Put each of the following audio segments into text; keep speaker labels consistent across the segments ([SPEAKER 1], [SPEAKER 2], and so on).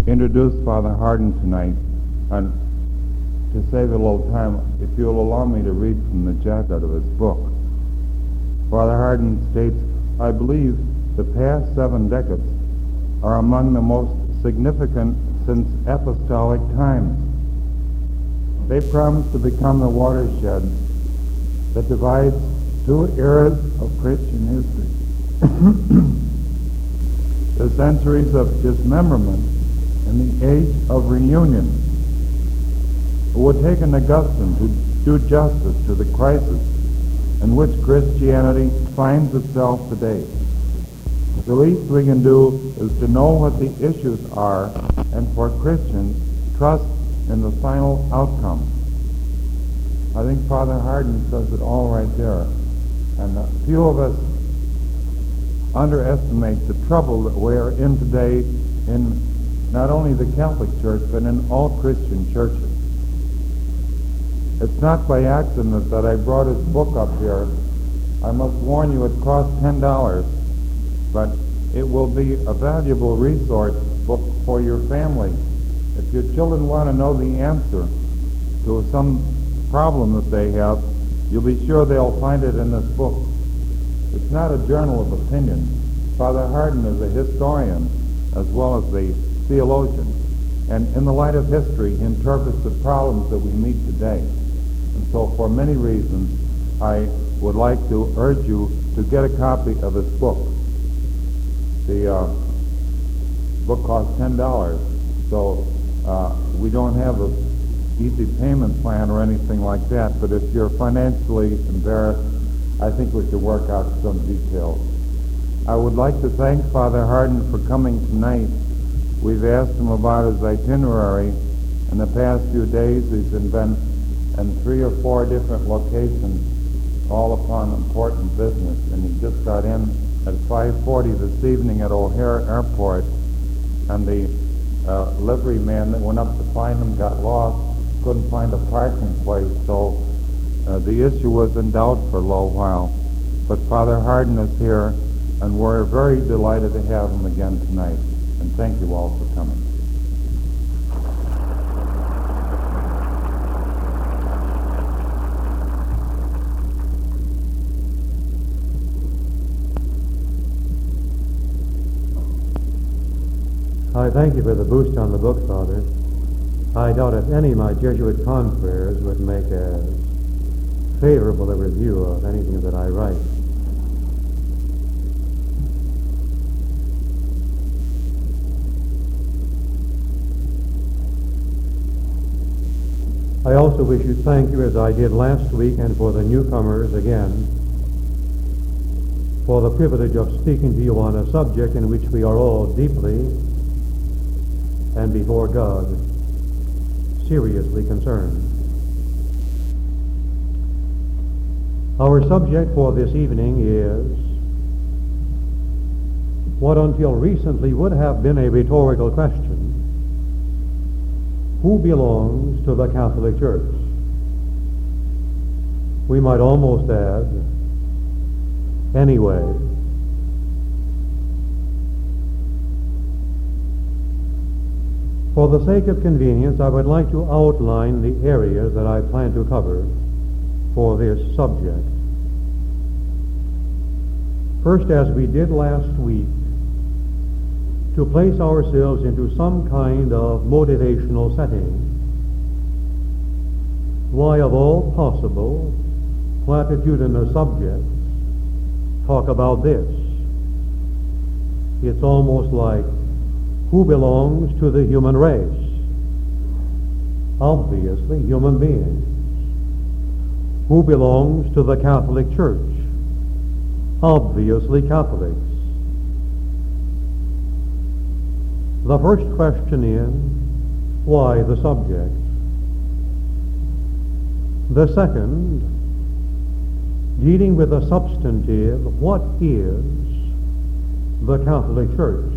[SPEAKER 1] introduce Father Hardin tonight, and to save a little time, if you'll allow me to read from the jacket of his book. Father Hardin states, I believe the past 7 decades are among the most significant since apostolic times. They promise to become the watershed that divides 2 eras of Christian history. The centuries of dismemberment and the age of reunion. It would take an Augustine to do justice to the crisis in which Christianity finds itself today. The least we can do is to know what the issues are, and for Christians, trust in the final outcome. I think Father Hardin says it all right there. And a few of us underestimate the trouble that we're in today in not only the Catholic Church, but in all Christian churches. It's not by accident that I brought his book up here. I must warn you, it costs $10, but it will be a valuable resource book for your family. If your children want to know the answer to some problem that they have, you'll be sure they'll find it in this book. It's not a journal of opinion. Father Hardin is a historian as well as the theologian, and in the light of history, he interprets the problems that we meet today. And so for many reasons, I would like to urge you to get a copy of his book. The book costs $10, so we don't have a easy payment plan or anything like that, but if you're financially embarrassed, I think we could work out some details. I would like to thank Father Hardin for coming tonight. We've asked him about his itinerary. In the past few days, he's been in 3 or 4 different locations, all upon important business, and he just got in at 5:40 this evening at O'Hare Airport, and the livery man that went up to find him got lost, couldn't find a parking place, so the issue was in doubt for a little while. But Father Hardin is here, and we're very delighted to have him again tonight. And thank you all for coming.
[SPEAKER 2] I thank you for the boost on the book, Father. I doubt if any of my Jesuit confreres would make as favorable a review of anything that I write. I also wish to thank you, as I did last week, and for the newcomers again, for the privilege of speaking to you on a subject in which we are all deeply and before God seriously concerned. Our subject for this evening is what until recently would have been a rhetorical question: who belongs to the Catholic Church? We might almost add, anyway. For the sake of convenience, I would like to outline the areas that I plan to cover for this subject. First, as we did last week, to place ourselves into some kind of motivational setting. Why, of all possible platitudinous subjects, talk about this? It's almost like, who belongs to the human race? Obviously, human beings. Who belongs to the Catholic Church? Obviously, Catholics. The first question is, why the subject? The second, dealing with the substantive, what is the Catholic Church?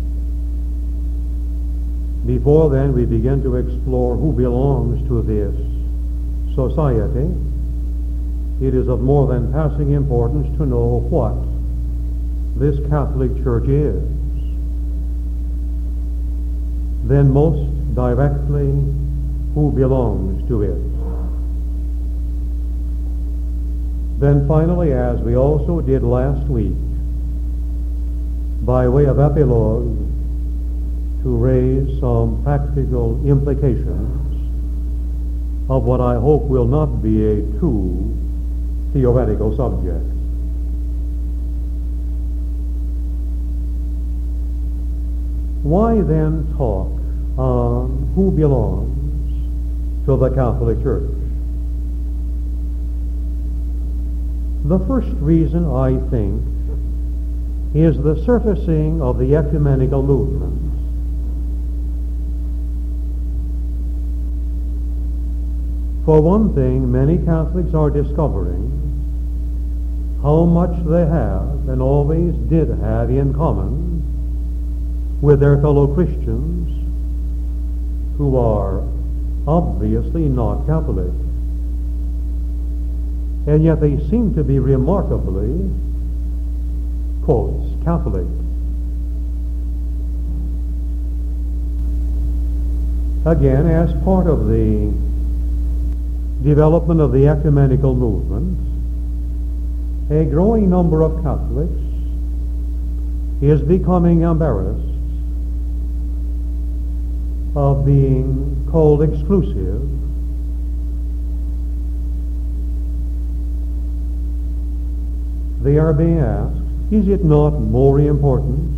[SPEAKER 2] Before then, we begin to explore who belongs to this society. It is of more than passing importance to know what this Catholic Church is. then most directly who belongs to it. Then finally, as we also did last week, by way of epilogue, to raise some practical implications of what I hope will not be a too theoretical subject. Why then talk on who belongs to the Catholic Church? The first reason, I think, is the surfacing of the ecumenical movement. For one thing, many Catholics are discovering how much they have and always did have in common with their fellow Christians who are obviously not Catholic. And yet they seem to be remarkably, quotes, Catholic. Again, as part of the development of the ecumenical movement, a growing number of Catholics is becoming embarrassed of being called exclusive they are being asked, is it not more important,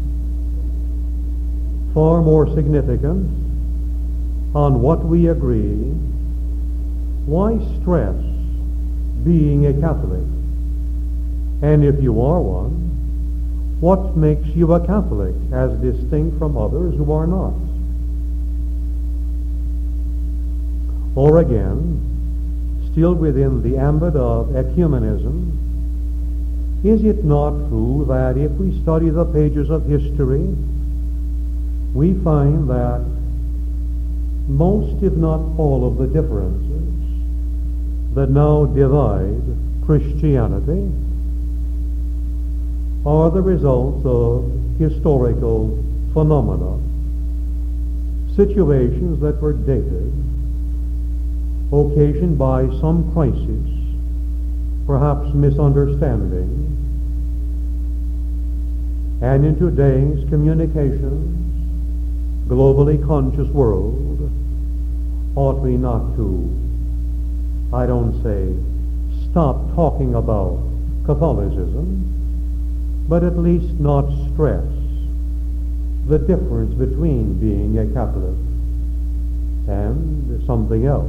[SPEAKER 2] far more significant, on what we agree? Why stress being a Catholic? And if you are one, what makes you a Catholic as distinct from others who are not? Or again, still within the ambit of ecumenism, is it not true that if we study the pages of history, we find that most, if not all, of the differences that now divide Christianity are the results of historical phenomena, situations that were dated, occasioned by some crisis, perhaps misunderstanding, and in today's communications, globally conscious world, ought we not to, I don't say stop talking about Catholicism, but at least not stress the difference between being a Catholic and something else.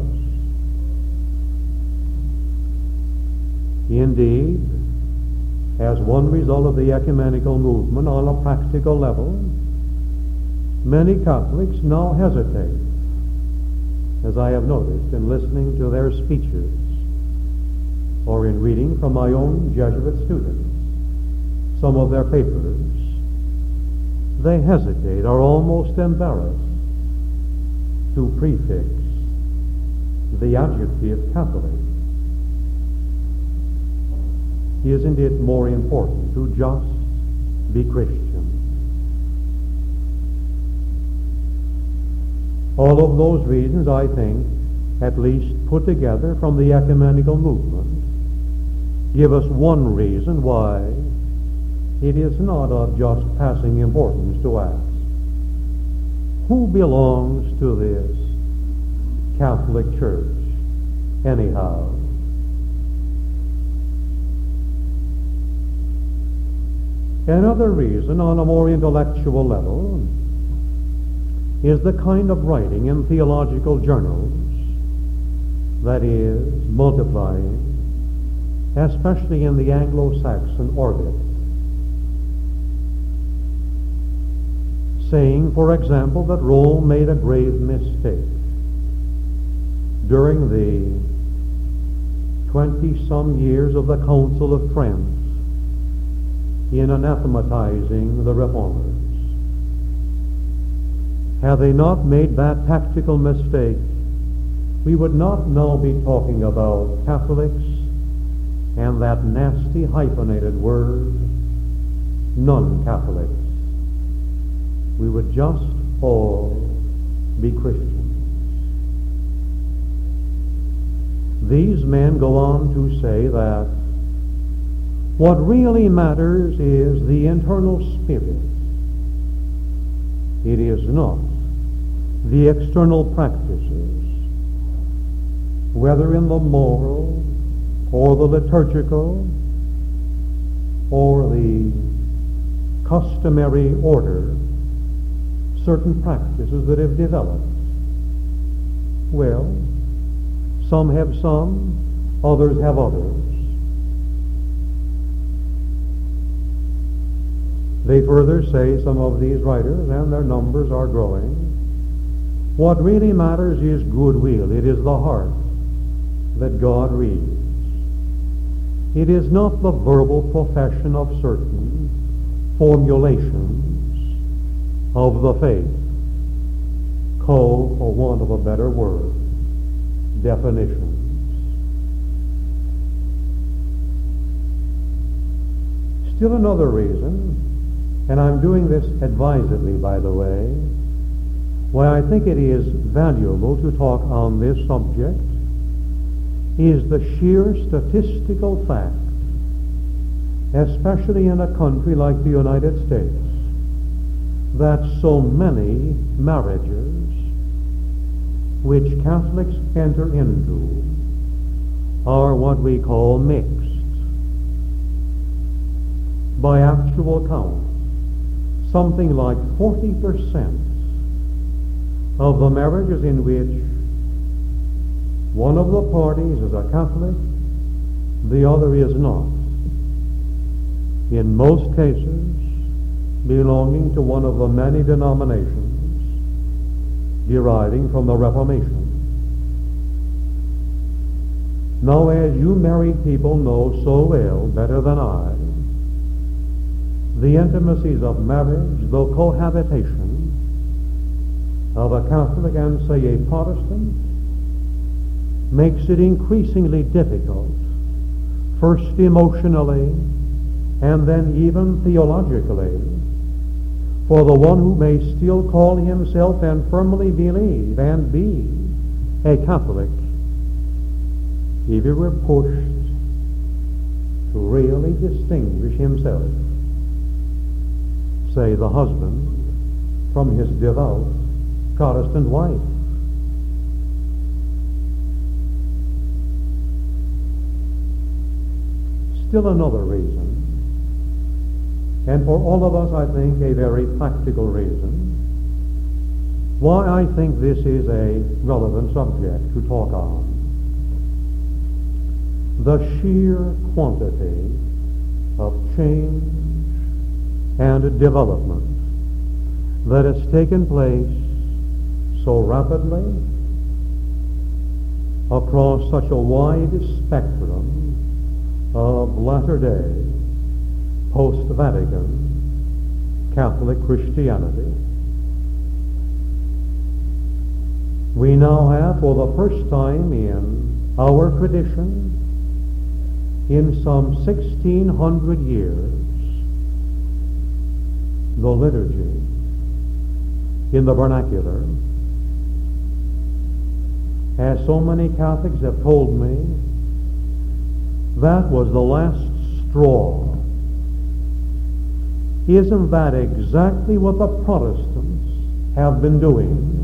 [SPEAKER 2] Indeed, as one result of the ecumenical movement on a practical level, many Catholics now hesitate, as I have noticed in listening to their speeches or in reading from my own Jesuit students some of their papers. They hesitate, are almost embarrassed to prefix the adjective Catholic. Isn't it more important to just be Christian? All of those reasons, I think, at least put together from the ecumenical movement, give us one reason why it is not of just passing importance to ask, who belongs to this Catholic Church anyhow? Another reason, on a more intellectual level, is the kind of writing in theological journals that is multiplying, especially in the Anglo-Saxon orbit, saying, for example, that Rome made a grave mistake during the 20-some years of the Council of Trent in anathematizing the Reformers. Had they not made that tactical mistake, we would not now be talking about Catholics and that nasty hyphenated word, non-Catholics. We would just all be Christians. These men go on to say that what really matters is the internal spirit. It is not the external practices, whether in the moral or the liturgical or the customary order, certain practices that have developed. Well, some have some, others have others. They further say, some of these writers, and their numbers are growing, what really matters is goodwill. It is the heart that God reads. It is not the verbal profession of certain formulations of the faith, called, for want of a better word, definitions. Still another reason, and I'm doing this advisedly, by the way, why I think it is valuable to talk on this subject is the sheer statistical fact, especially in a country like the United States, that so many marriages which Catholics enter into are what we call mixed. By actual count, something like 40% of the marriages in which one of the parties is a Catholic, the other is not, in most cases belonging to one of the many denominations deriving from the Reformation. Now, as you married people know so well, better than I, the intimacies of marriage, the cohabitation of a Catholic and, say, a Protestant, makes it increasingly difficult, first emotionally and then even theologically, for the one who may still call himself and firmly believe and be a Catholic, if he were pushed to really distinguish himself, say the husband, from his devout Protestant wife. Still another reason, and for all of us, I think, a very practical reason, why I think this is a relevant subject to talk on. The sheer quantity of change and development that has taken place so rapidly across such a wide spectrum of latter-day, post-Vatican Catholic Christianity. We now have, for the first time in our tradition, in some 1600 years, the liturgy in the vernacular. As so many Catholics have told me, that was the last straw. Isn't that exactly what the Protestants have been doing?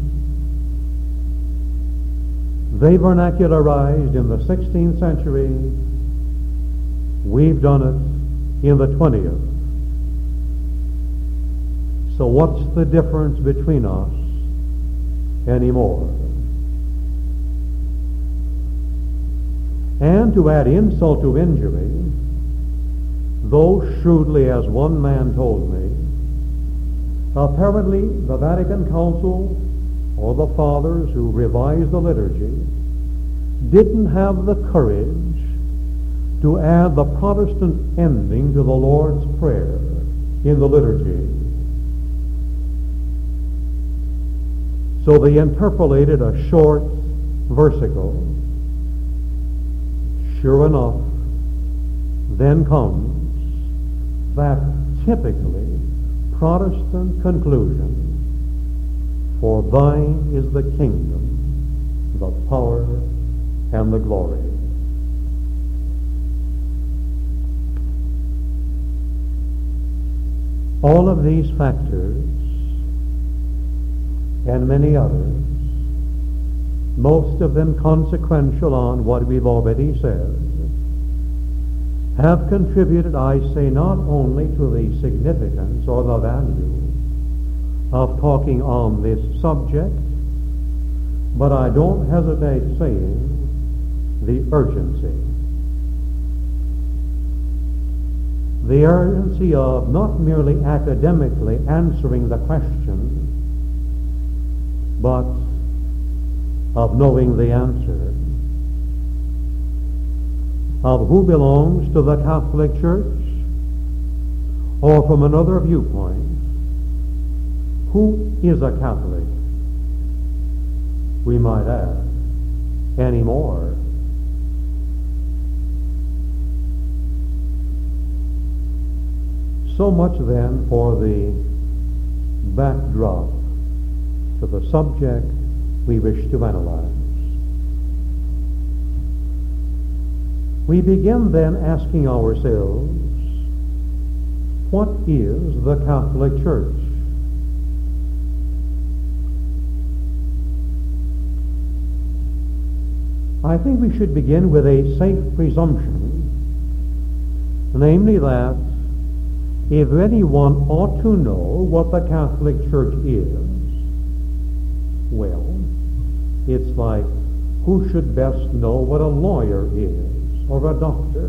[SPEAKER 2] They vernacularized in the 16th century. We've done it in the 20th. So what's the difference between us anymore? And to add insult to injury, though shrewdly, as one man told me, apparently the Vatican Council or the fathers who revised the liturgy didn't have the courage to add the Protestant ending to the Lord's Prayer in the liturgy. So they interpolated a short versicle. Sure enough, then comes that typically Protestant conclusion, For thine is the kingdom, the power, and the glory. All of these factors, and many others, most of them consequential on what we've already said, have contributed, I say, not only to the significance or the value of talking on this subject, but I don't hesitate saying the urgency. The urgency of not merely academically answering the question, but of knowing the answer, of who belongs to the Catholic Church, or from another viewpoint, who is a Catholic, we might ask, anymore. So much then for the backdrop to the subject we wish to analyze. We begin then asking ourselves, what is the Catholic Church? I think we should begin with a safe presumption, namely that if anyone ought to know what the Catholic Church is, well, it's like who should best know what a lawyer is or a doctor?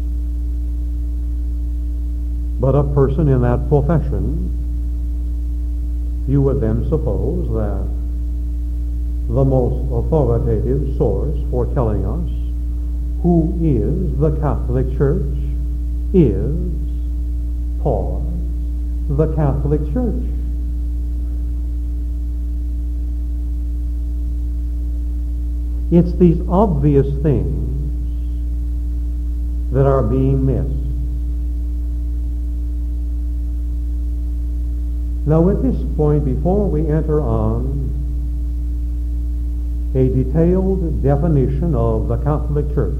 [SPEAKER 2] But a person in that profession, you would then suppose that the most authoritative source for telling us who is the Catholic Church is Paul, the Catholic Church. It's these obvious things that are being missed. Now at this point, before we enter on a detailed definition of the Catholic Church,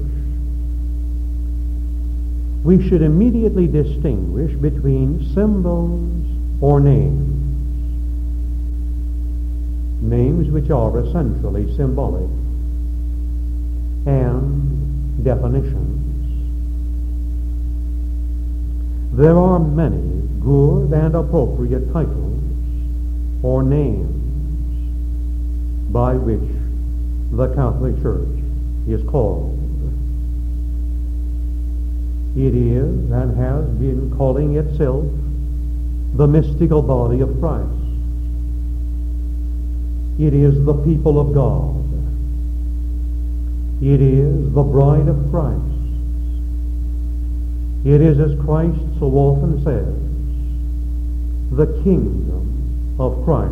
[SPEAKER 2] we should immediately distinguish between symbols or names. Names which are essentially symbolic, and definitions. There are many good and appropriate titles or names by which the Catholic Church is called. It is and has been calling itself the mystical body of Christ. It is the people of God. It is the bride of Christ. It is, as Christ so often says, the kingdom of Christ.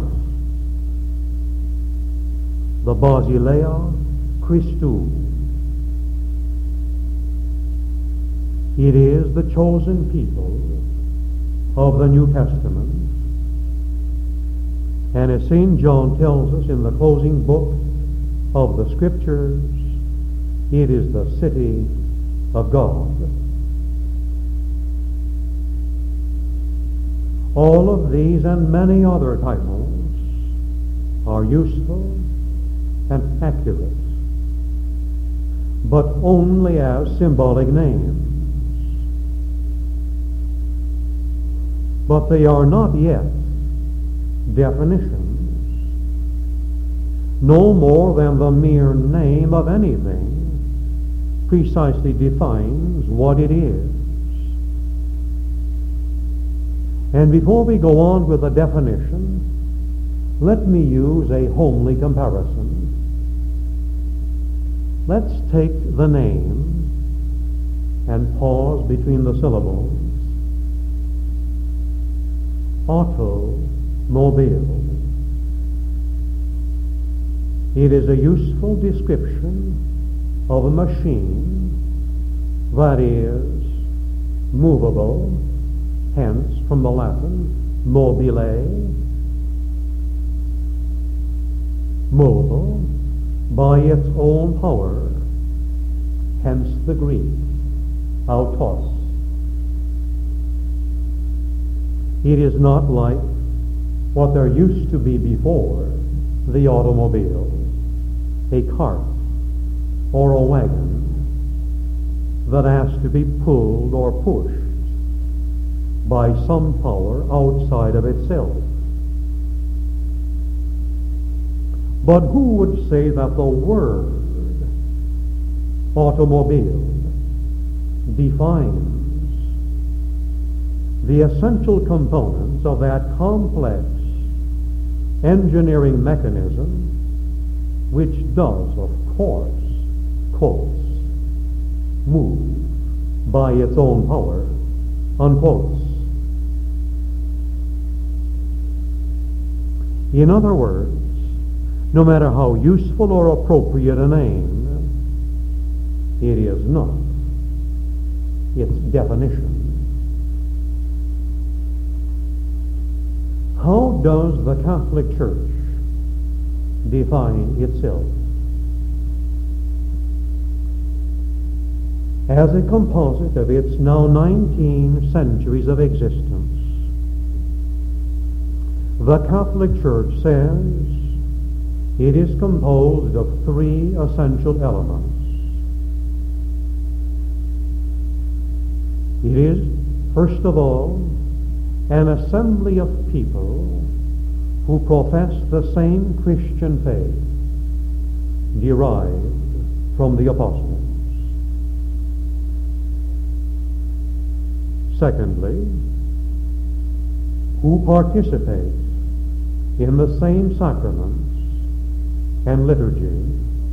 [SPEAKER 2] The Basileia Christou. It is the chosen people of the New Testament. And as St. John tells us in the closing book of the Scriptures, it is the city of God. All of these and many other titles are useful and accurate, but only as symbolic names. But they are not yet definitions, no more than the mere name of anything precisely defines what it is. And before we go on with the definition, let me use a homely comparison. Let's take the name and pause between the syllables. Automobile. It is a useful description of a machine that is movable, hence from the Latin mobile. mobile by its own power, hence the Greek, autos. It is not like what there used to be before the automobile, a cart or a wagon that has to be pulled or pushed by some power outside of itself. But who would say that the word automobile defines the essential components of that complex engineering mechanism which does, of course, quotes, move by its own power, unquotes. In other words, no matter how useful or appropriate a name, it is not its definition. How does the Catholic Church define itself? As a composite of its now 19 centuries of existence, the Catholic Church says it is composed of three essential elements. It is, first of all, an assembly of people who profess the same Christian faith derived from the apostles. Secondly, who participate in the same sacraments and liturgy.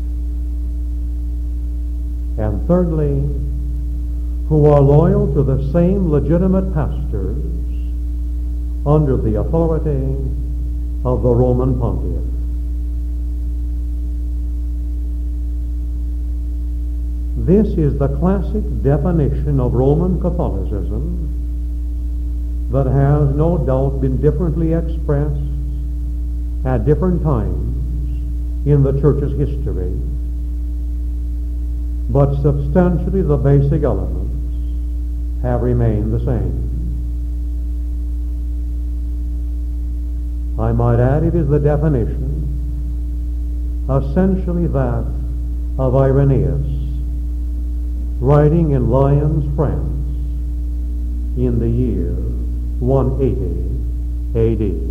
[SPEAKER 2] And thirdly, who are loyal to the same legitimate pastors under the authority of the Roman Pontiff. This is the classic definition of Roman Catholicism that has no doubt been differently expressed at different times in the Church's history, but substantially the basic elements have remained the same. I might add it is the definition essentially that of Irenaeus, writing in Lyons, France, in the year 180 A.D.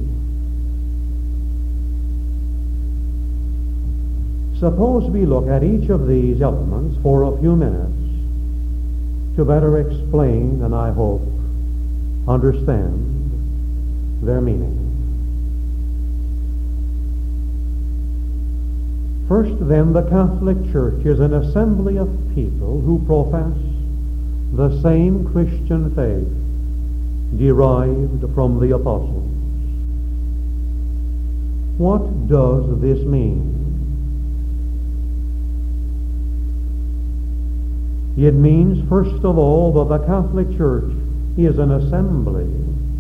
[SPEAKER 2] Suppose we look at each of these elements for a few minutes to better explain and, I hope, understand their meaning. First, then, the Catholic Church is an assembly of people who profess the same Christian faith derived from the apostles. What does this mean? It means, first of all, that the Catholic Church is an assembly,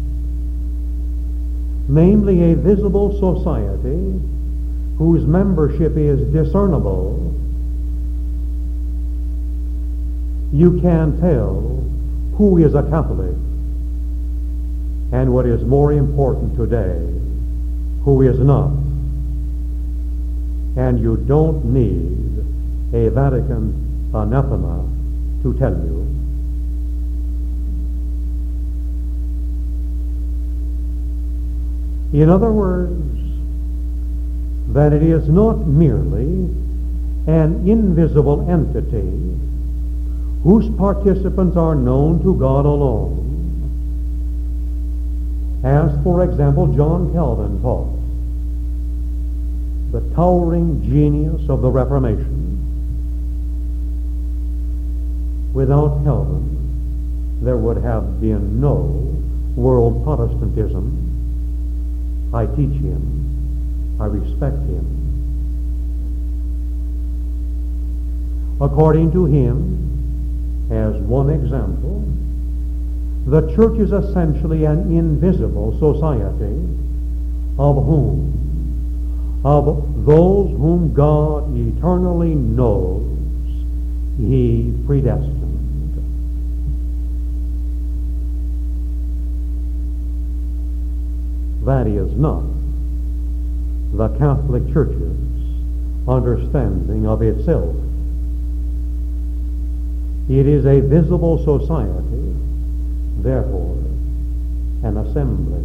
[SPEAKER 2] namely a visible society whose membership is discernible. You can tell who is a Catholic, and what is more important today, who is not. And you don't need a Vatican anathema to tell you. In other words, that it is not merely an invisible entity whose participants are known to God alone, as, for example, John Calvin taught, the towering genius of the Reformation. Without Calvin, there would have been no world Protestantism. I teach him. I respect him. According to him, as one example, the Church is essentially an invisible society of whom of those whom God eternally knows, he predestined. That is not the Catholic Church's understanding of itself. It is a visible society, therefore an assembly.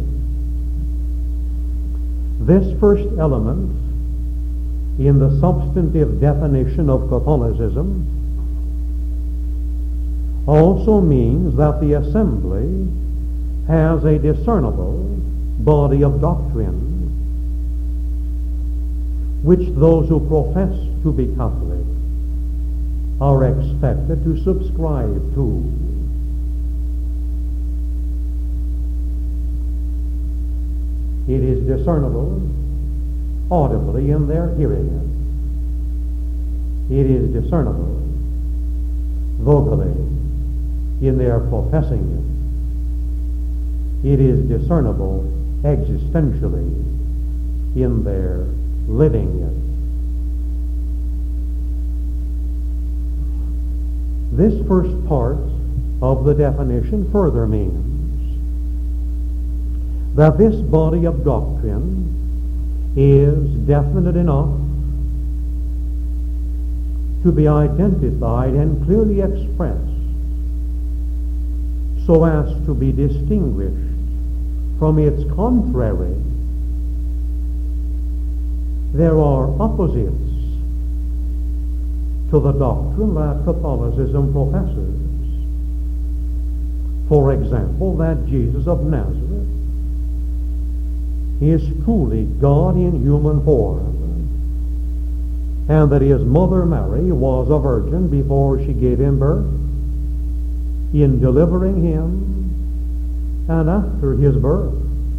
[SPEAKER 2] This first element in the substantive definition of Catholicism also means that the assembly has a discernible body of doctrine which those who profess to be Catholic are expected to subscribe to. It is discernible audibly in their hearing it. It is discernible vocally in their professing it. It is discernible existentially in their living it. This first part of the definition further means that this body of doctrine is definite enough to be identified and clearly expressed so as to be distinguished from its contrary. There are opposites to the doctrine that Catholicism professes. For example, that Jesus of Nazareth is truly God in human form, and that his mother Mary was a virgin before she gave him birth, in delivering him, and after his birth.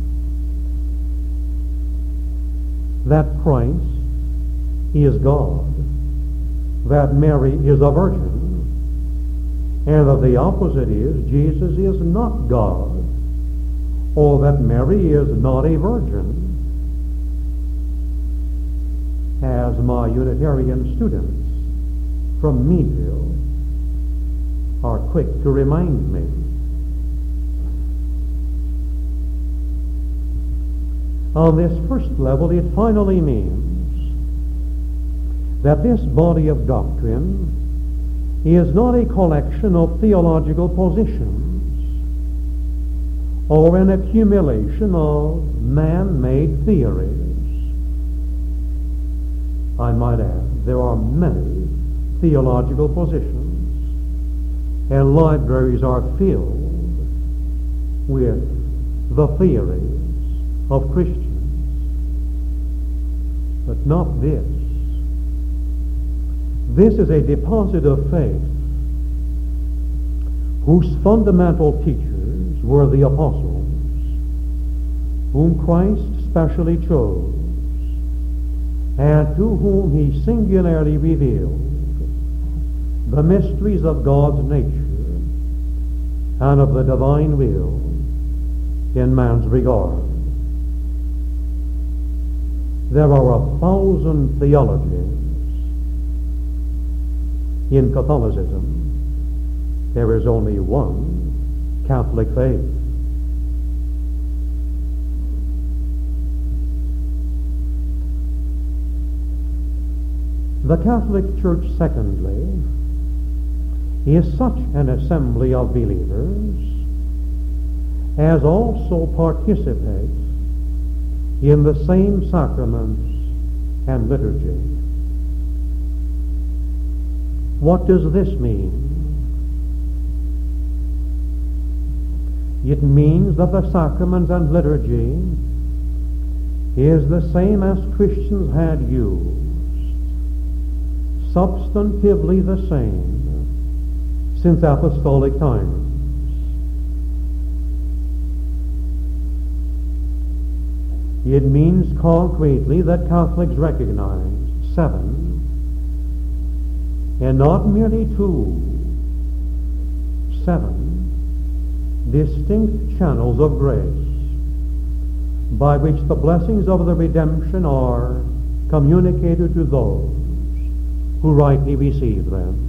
[SPEAKER 2] That Christ is God, that Mary is a virgin, and that the opposite is Jesus is not God, or that Mary is not a virgin, as my Unitarian students from Meadville are quick to remind me. On this first level, it finally means that this body of doctrine is not a collection of theological positions or an accumulation of man-made theories. I might add, there are many theological positions, and libraries are filled with the theories of Christians. But not this. This is a deposit of faith whose fundamental teachers were the apostles, whom Christ specially chose, and to whom he singularly revealed the mysteries of God's nature and of the divine will in man's regard. There are 1,000 theologies in Catholicism. There is only one Catholic faith. The Catholic Church, secondly, is such an assembly of believers as also participate in the same sacraments and liturgy. What does this mean? It means that the sacraments and liturgy is the same as Christians had used, substantively the same since apostolic times. It means concretely that Catholics recognize 7, and not merely 2, 7 distinct channels of grace by which the blessings of the redemption are communicated to those who rightly receive them.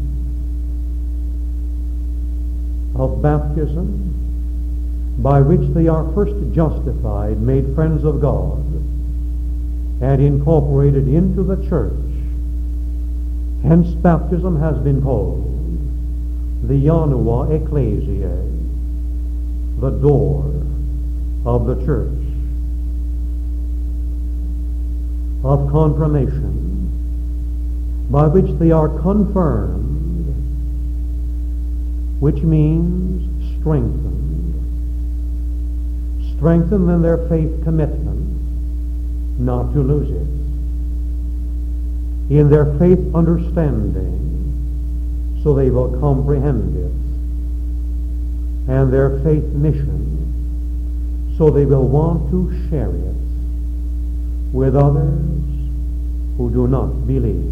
[SPEAKER 2] Of baptism, by which they are first justified, made friends of God, and incorporated into the church. Hence baptism has been called the Janua Ecclesiae, the door of the church. Of confirmation, by which they are confirmed, which means strengthened. Strengthened in their faith commitment, not to lose it. In their faith understanding, so they will comprehend it. And their faith mission, so they will want to share it with others who do not believe.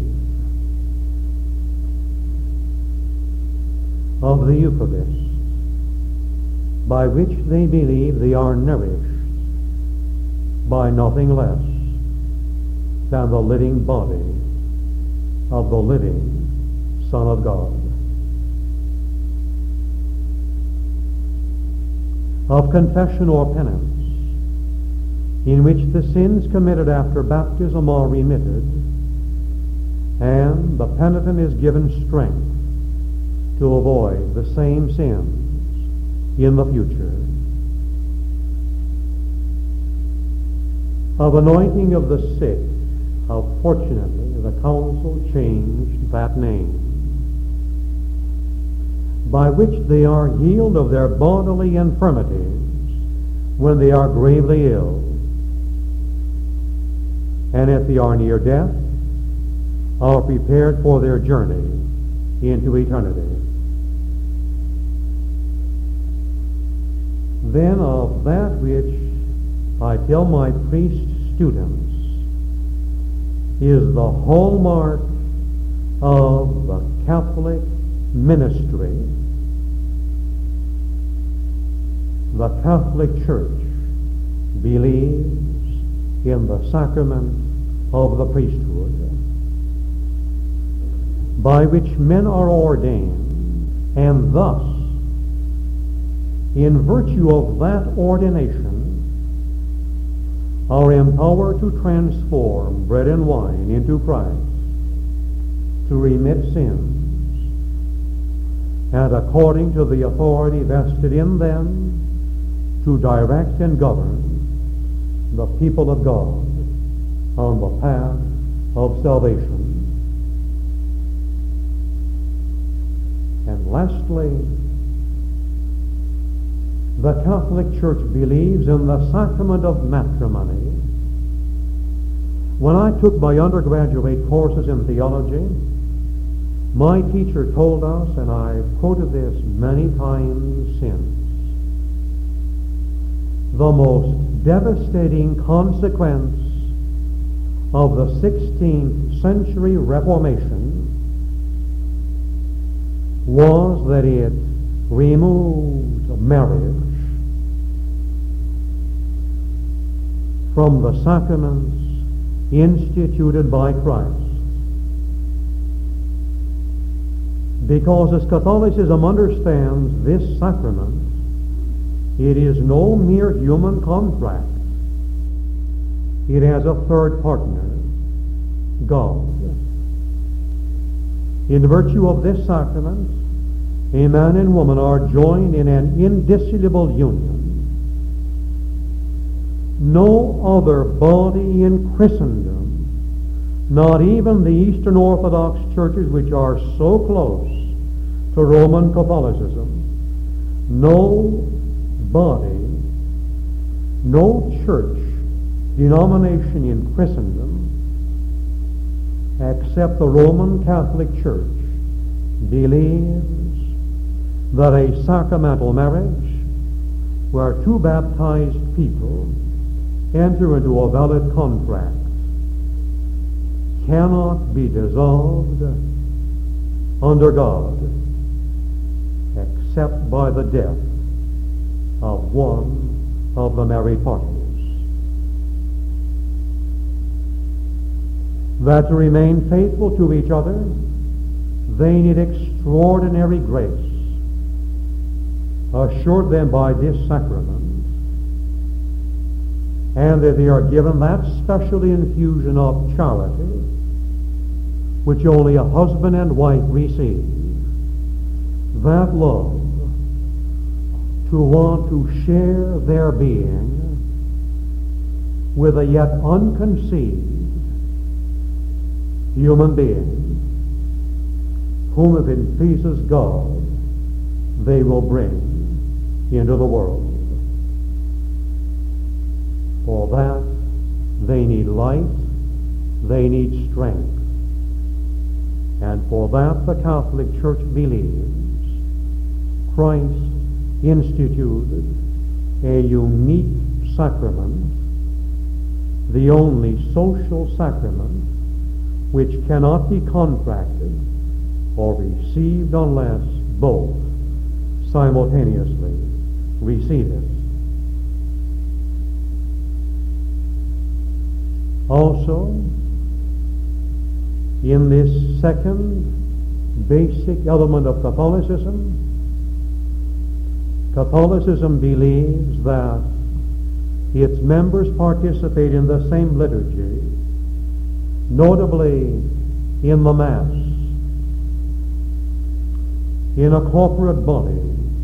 [SPEAKER 2] Of the Eucharist, by which they believe they are nourished by nothing less than the living body of the living Son of God. Of confession or penance, in which the sins committed after baptism are remitted, and the penitent is given strength to avoid the same sins in the future. Of anointing of the sick, how fortunately the council changed that name, by which they are healed of their bodily infirmities when they are gravely ill, and if they are near death, are prepared for their journey into eternity. Then of that which I tell my priest students is the hallmark of the Catholic ministry. The Catholic Church believes in the sacrament of the priesthood, by which men are ordained, and thus, in virtue of that ordination, are empowered to transform bread and wine into Christ, to remit sins, and according to the authority vested in them, to direct and govern the people of God on the path of salvation. And lastly, the Catholic Church believes in the sacrament of matrimony. When I took my undergraduate courses in theology, my teacher told us, and I've quoted this many times since, the most devastating consequence of the 16th century Reformation was that it removed marriage from the sacraments instituted by Christ. Because as Catholicism understands this sacrament, it is no mere human contract. It has a third partner, God. In virtue of this sacrament, a man and woman are joined in an indissoluble union. No other body in Christendom, not even the Eastern Orthodox churches, which are so close to Roman Catholicism, no body, no church denomination in Christendom except the Roman Catholic Church believes that a sacramental marriage where two baptized people enter into a valid contract cannot be dissolved under God except by the death of one of the married parties. that to remain faithful to each other, they need extraordinary grace assured them by this sacrament, and that they are given that special infusion of charity which only a husband and wife receive, that love to want to share their being with a yet unconceived human being, whom if it pleases God, they will bring into the world. For that, they need light, they need strength. And for that, the Catholic Church believes Christ instituted a unique sacrament, the only social sacrament which cannot be contracted or received unless both simultaneously receive it. Also, in this second basic element of Catholicism, Catholicism believes that its members participate in the same liturgy, notably in the Mass, in a corporate body,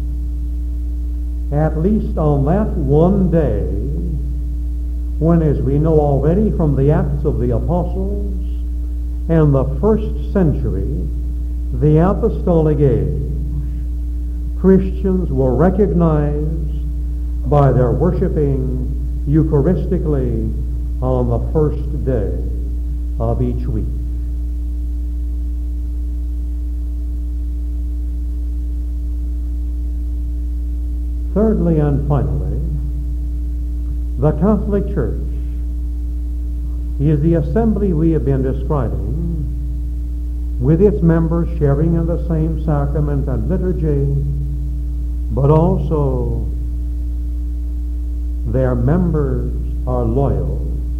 [SPEAKER 2] at least on that one day when, as we know already from the Acts of the Apostles and the first century, the apostolic age, Christians were recognized by their worshiping Eucharistically on the first day of each week. Thirdly and finally, the Catholic Church is the assembly we have been describing, with its members sharing in the same sacrament and liturgy, but also their members are loyal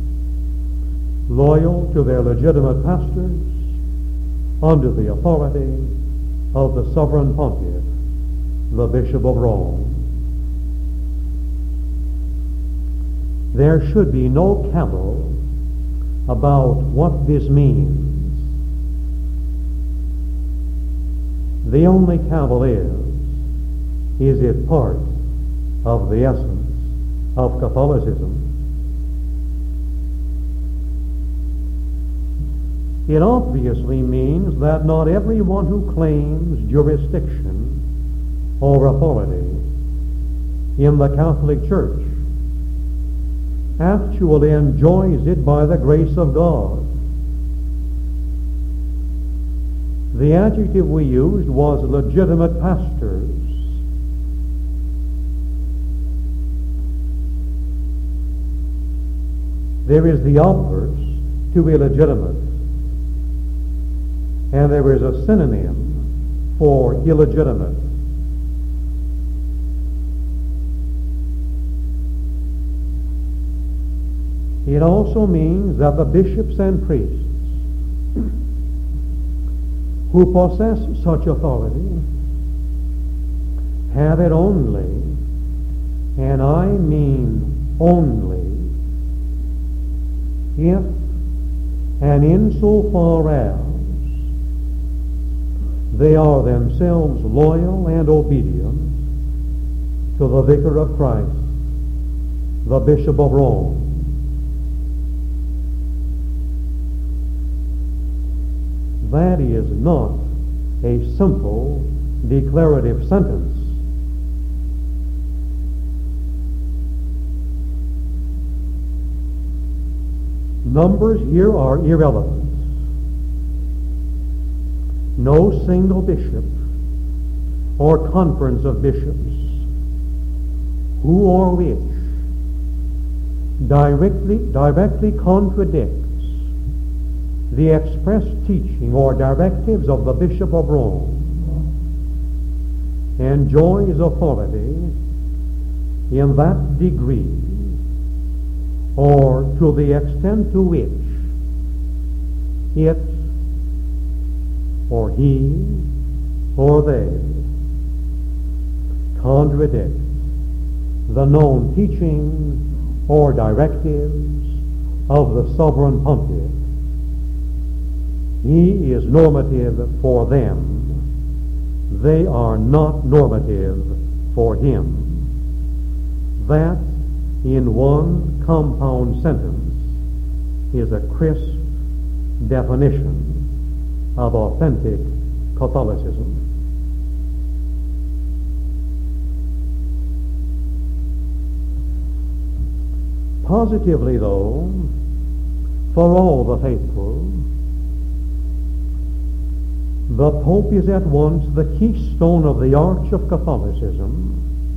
[SPEAKER 2] to their legitimate pastors under the authority of the sovereign pontiff, the Bishop of Rome. There should be no cavil about what this means. The only cavil is it part of the essence of Catholicism? It obviously means that not everyone who claims jurisdiction or authority in the Catholic Church actually enjoys it by the grace of God. The adjective we used was legitimate pastors. There is the obverse to illegitimate, and there is a synonym for illegitimate. It also means that the bishops and priests who possess such authority have it only, and I mean only, if and insofar as they are themselves loyal and obedient to the Vicar of Christ, the Bishop of Rome. That is not a simple declarative sentence. Numbers here are irrelevant. No single bishop or conference of bishops, who or which directly contradicts the express teaching or directives of the Bishop of Rome enjoys authority in that degree or to the extent to which it or he or they contradicts the known teachings or directives of the sovereign pontiff, he is normative for them. They are not normative for him. That, in one compound sentence, is a crisp definition of authentic Catholicism. Positively, though, for all the faithful, the Pope is at once the keystone of the arch of Catholicism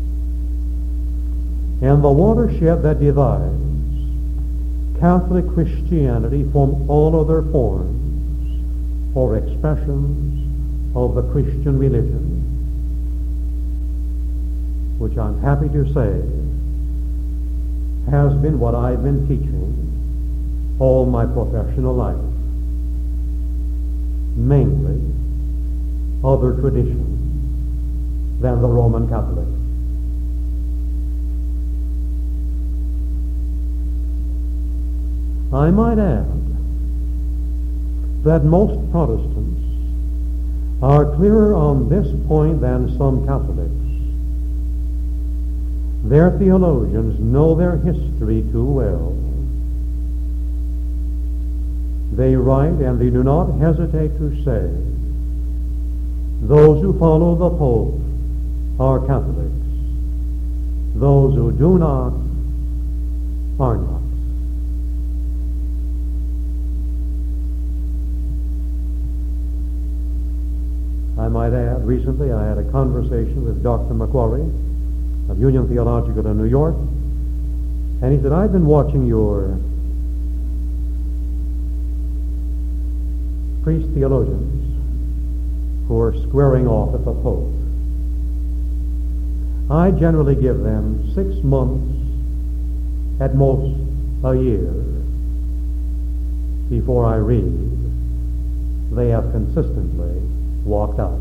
[SPEAKER 2] and the watershed that divides Catholic Christianity from all other forms or expressions of the Christian religion, which I'm happy to say has been what I've been teaching all my professional life, mainly other traditions than the Roman Catholic. I might add that most Protestants are clearer on this point than some Catholics. Their theologians know their history too well. They write, and they do not hesitate to say, those who follow the Pope are Catholics. Those who do not are not. I might add, recently I had a conversation with Dr. McQuarrie of Union Theological in New York, and he said, I've been watching your priest theologians who are squaring off at the Pope. I generally give them 6 months, at most a year, before I read they have consistently walked out.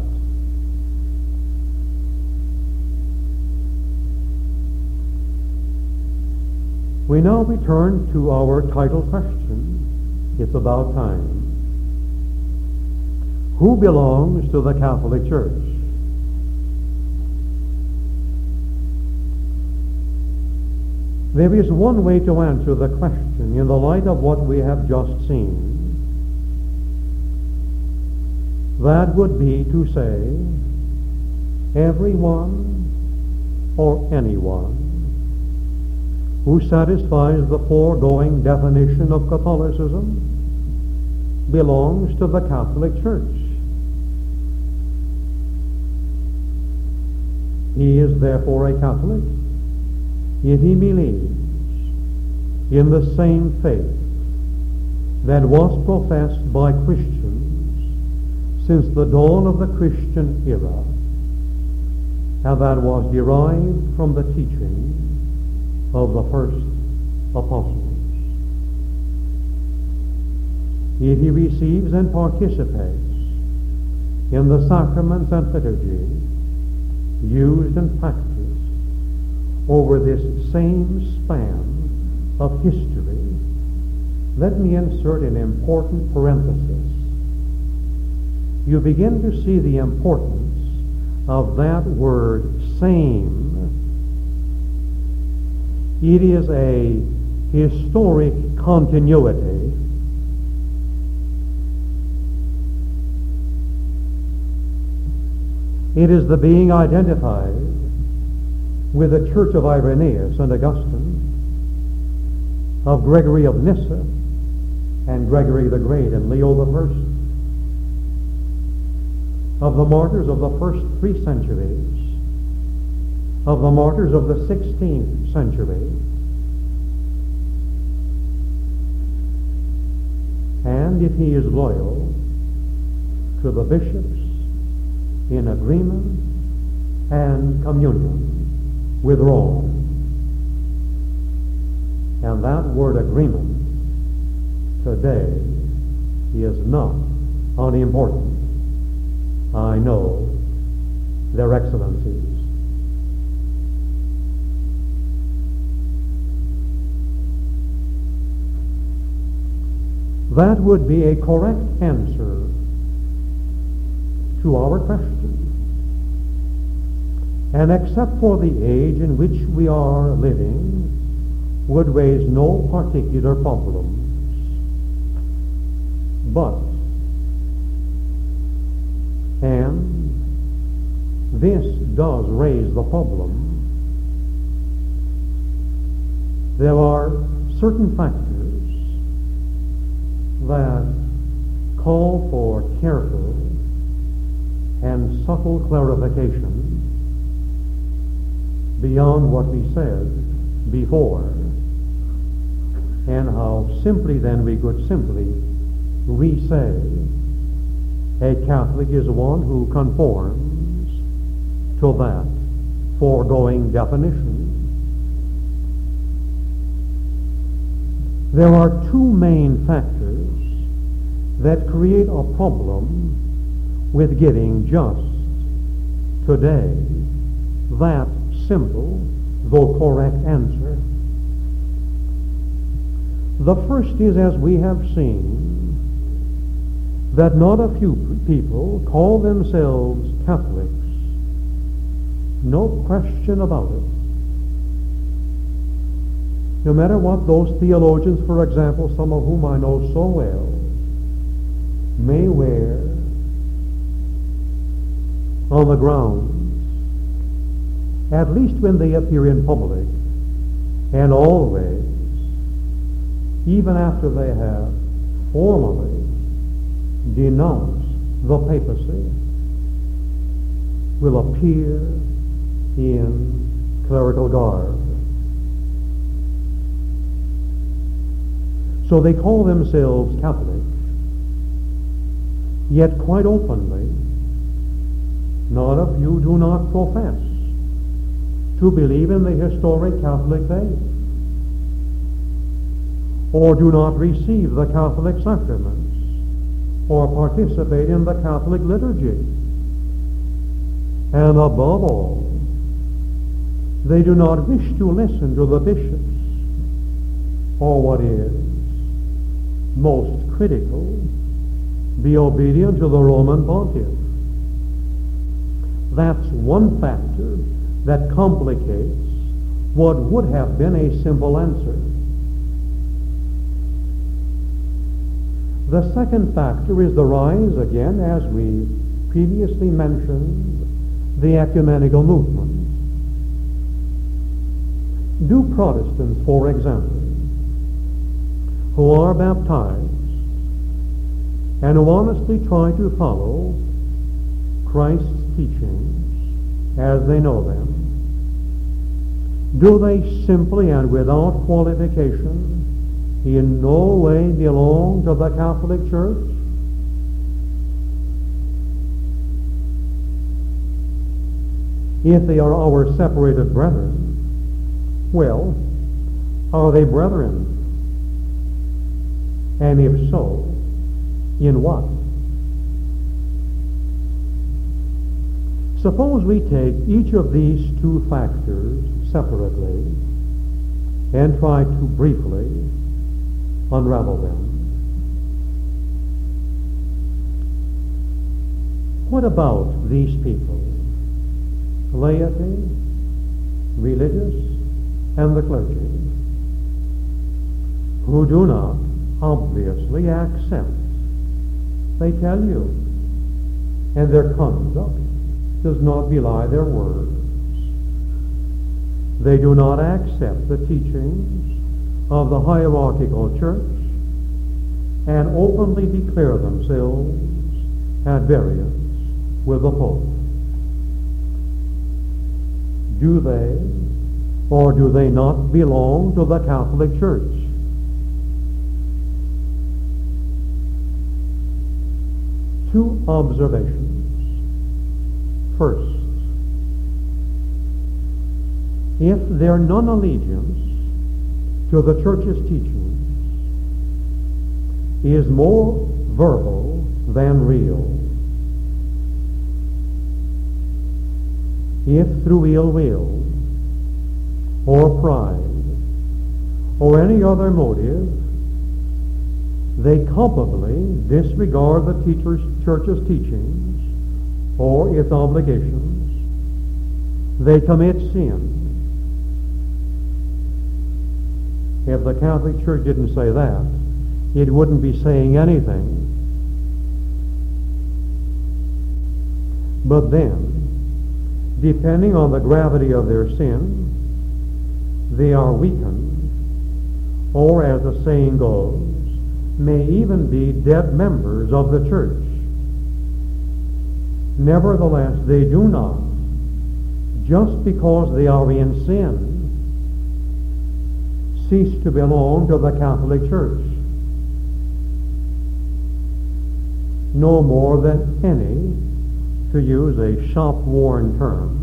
[SPEAKER 2] We now return to our title question. It's about time. Who belongs to the Catholic Church? There is one way to answer the question in the light of what we have just seen. That would be to say, everyone or anyone who satisfies the foregoing definition of Catholicism belongs to the Catholic Church. He is therefore a Catholic if he believes in the same faith that was professed by Christians since the dawn of the Christian era, and that was derived from the teaching of the first apostles. If he receives and participates in the sacraments and liturgy used and practiced over this same span of history, let me insert an important parenthesis. You begin to see the importance of that word same. It is a historic continuity. It is the being identified with the Church of Irenaeus and Augustine, of Gregory of Nyssa and Gregory the Great and Leo the First, of the martyrs of the first 3 centuries, of the martyrs of the 16th century, and if he is loyal to the bishops in agreement and communion with Rome. And that word agreement today is not unimportant. I know their excellencies. That would be a correct answer to our question. And except for the age in which we are living, would raise no particular problems. But, and this does raise the problem, there are certain factors that call for careful and subtle clarification beyond what we said before, and how simply then we could simply re-say a Catholic is one who conforms to that foregoing definition. There are two main factors that create a problem with giving just today that simple though correct answer. The first is, as we have seen, that not a few people call themselves Catholics. No question about it. No matter what those theologians, for example, some of whom I know so well, may wear on the grounds, at least when they appear in public, and always, even after they have formally denounced the papacy, will appear in clerical garb. So they call themselves Catholics, yet quite openly, none of you do not profess to believe in the historic Catholic faith, or do not receive the Catholic sacraments, or participate in the Catholic liturgy. And above all, they do not wish to listen to the bishops, or what is most critical, be obedient to the Roman Pontiff. That's one factor that complicates what would have been a simple answer. The second factor is the rise, again, as we previously mentioned, the ecumenical movement. Do Protestants, for example, who are baptized and who honestly try to follow Christ's teachings as they know them, do they simply and without qualification in no way belong to the Catholic Church? If they are our separated brethren, well, are they brethren? And if so, in what? Suppose we take each of these two factors separately and try to briefly unravel them. What about these people? Laity, religious, and the clergy, who do not obviously accept. They tell you, and their conduct does not belie their words. They do not accept the teachings of the hierarchical church and openly declare themselves at variance with the Pope. Do they or do they not belong to the Catholic Church? Two observations. First, if their non-allegiance to the Church's teachings is more verbal than real. If through ill will or pride or any other motive they culpably disregard the church's teachings or its obligations, they commit sin. If the Catholic Church didn't say that, it wouldn't be saying anything. But then, depending on the gravity of their sin, they are weakened, or as the saying goes, may even be dead members of the church. Nevertheless, they do not, just because they are in sin, cease to belong to the Catholic Church. No more than any, to use a shop-worn term,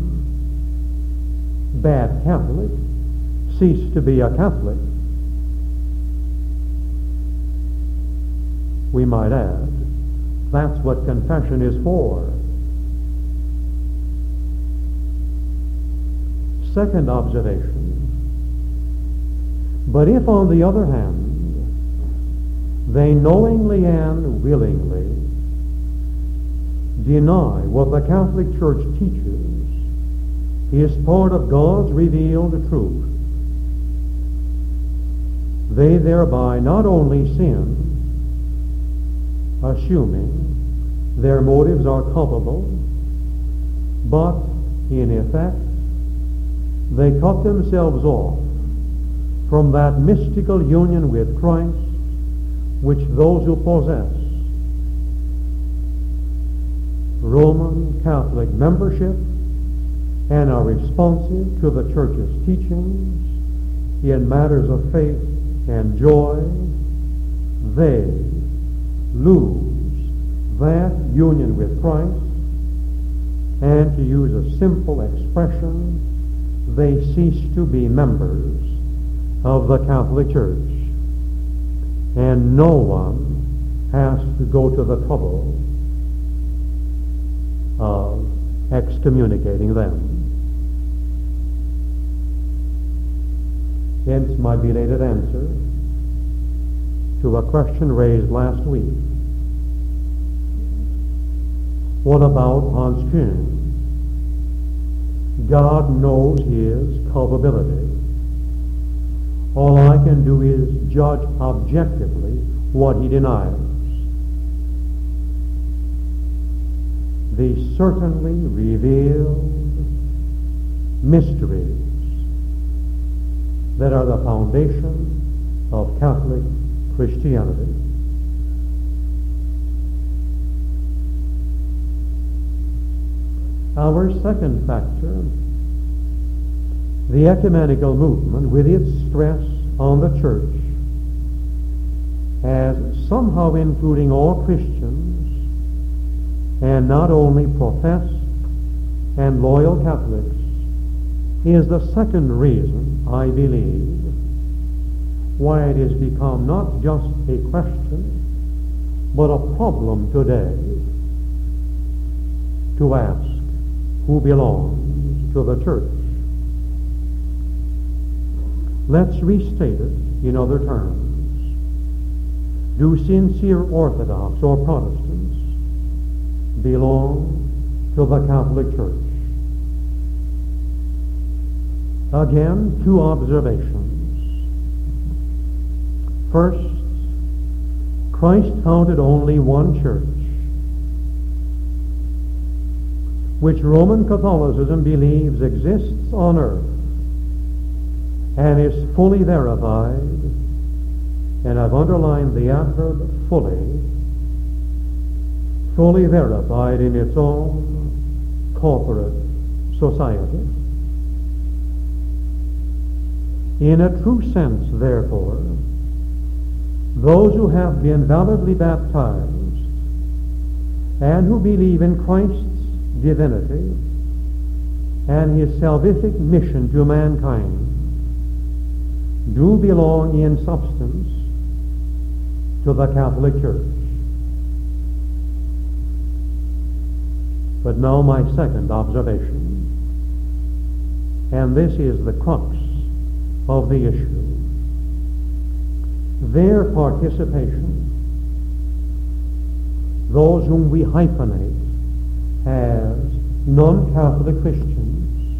[SPEAKER 2] bad Catholic cease to be a Catholic. We might add, that's what confession is for. Second observation. But if, on the other hand, they knowingly and willingly deny what the Catholic Church teaches is part of God's revealed truth, they thereby not only sin, assuming their motives are culpable, but in effect they cut themselves off from that mystical union with Christ which those who possess Roman Catholic membership and are responsive to the Church's teachings in matters of faith and joy, they lose that union with Christ, and to use a simple expression, they cease to be members of the Catholic Church, and no one has to go to the trouble of excommunicating them. Hence my belated answer to a question raised last week. What about Hans Küng? God knows his culpability. All I can do is judge objectively what he denies. The certainly revealed mysteries that are the foundation of Catholic Christianity. Our second factor, the ecumenical movement, with its stress on the church as somehow including all Christians and not only professed and loyal Catholics, is the second reason, I believe, why it has become not just a question, but a problem today to ask who belongs to the church. Let's restate it in other terms. Do sincere Orthodox or Protestants belong to the Catholic Church? Again, two observations. First, Christ founded only one church, which Roman Catholicism believes exists on earth and is fully verified, and I've underlined the adverb fully verified in its own corporate society. In a true sense, therefore, those who have been validly baptized and who believe in Christ's divinity and his salvific mission to mankind do belong in substance to the Catholic Church. But now my second observation, and this is the crux of the issue. Their participation, those whom we hyphenate as non-Catholic Christians,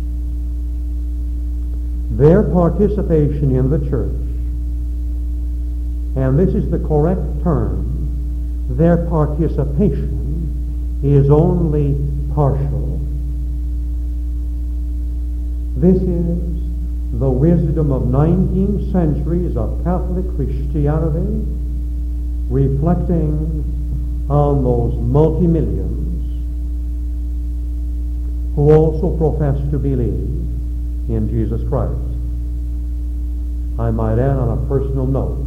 [SPEAKER 2] their participation in the church, and this is the correct term, their participation is only partial. This is the wisdom of 19 centuries of Catholic Christianity reflecting on those multi-millions who also profess to believe in Jesus Christ. I might add on a personal note,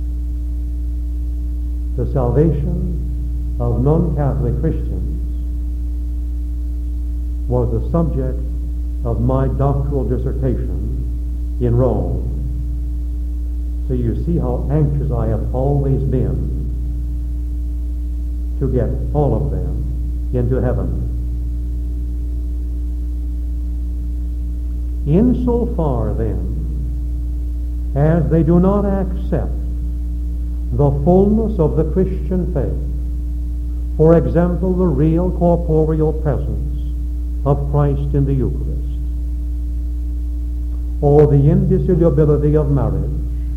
[SPEAKER 2] the salvation of non-Catholic Christians was the subject of my doctoral dissertation in Rome. So you see how anxious I have always been to get all of them into heaven. Insofar then as they do not accept the fullness of the Christian faith, for example, the real corporeal presence of Christ in the Eucharist, or the indissolubility of marriage,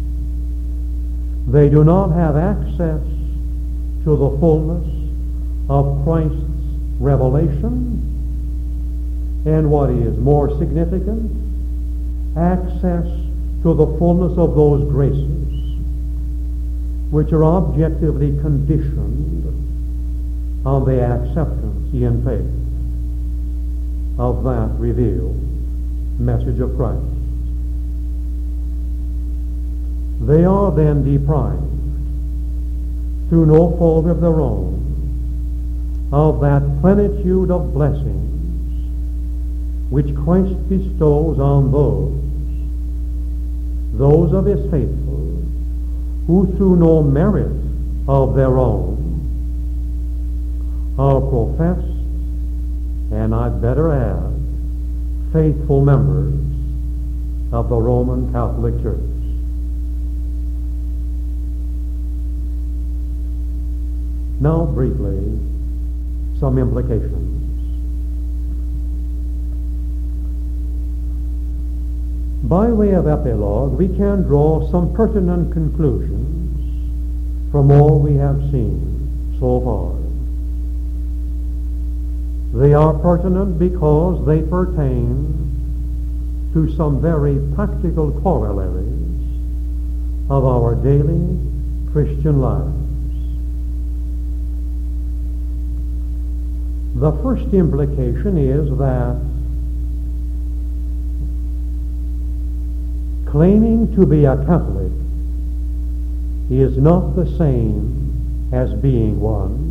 [SPEAKER 2] they do not have access to the fullness of Christ's revelation, and what is more significant, access to the fullness of those graces which are objectively conditioned on the acceptance in faith of that revealed message of Christ. They are then deprived, through no fault of their own, of that plenitude of blessings which Christ bestows on those of his faithful, who through no merit of their own are professed, and I'd better add, faithful members of the Roman Catholic Church. Now, briefly, some implications. By way of epilogue, we can draw some pertinent conclusions from all we have seen so far. They are pertinent because they pertain to some very practical corollaries of our daily Christian lives. The first implication is that claiming to be a Catholic is not the same as being one.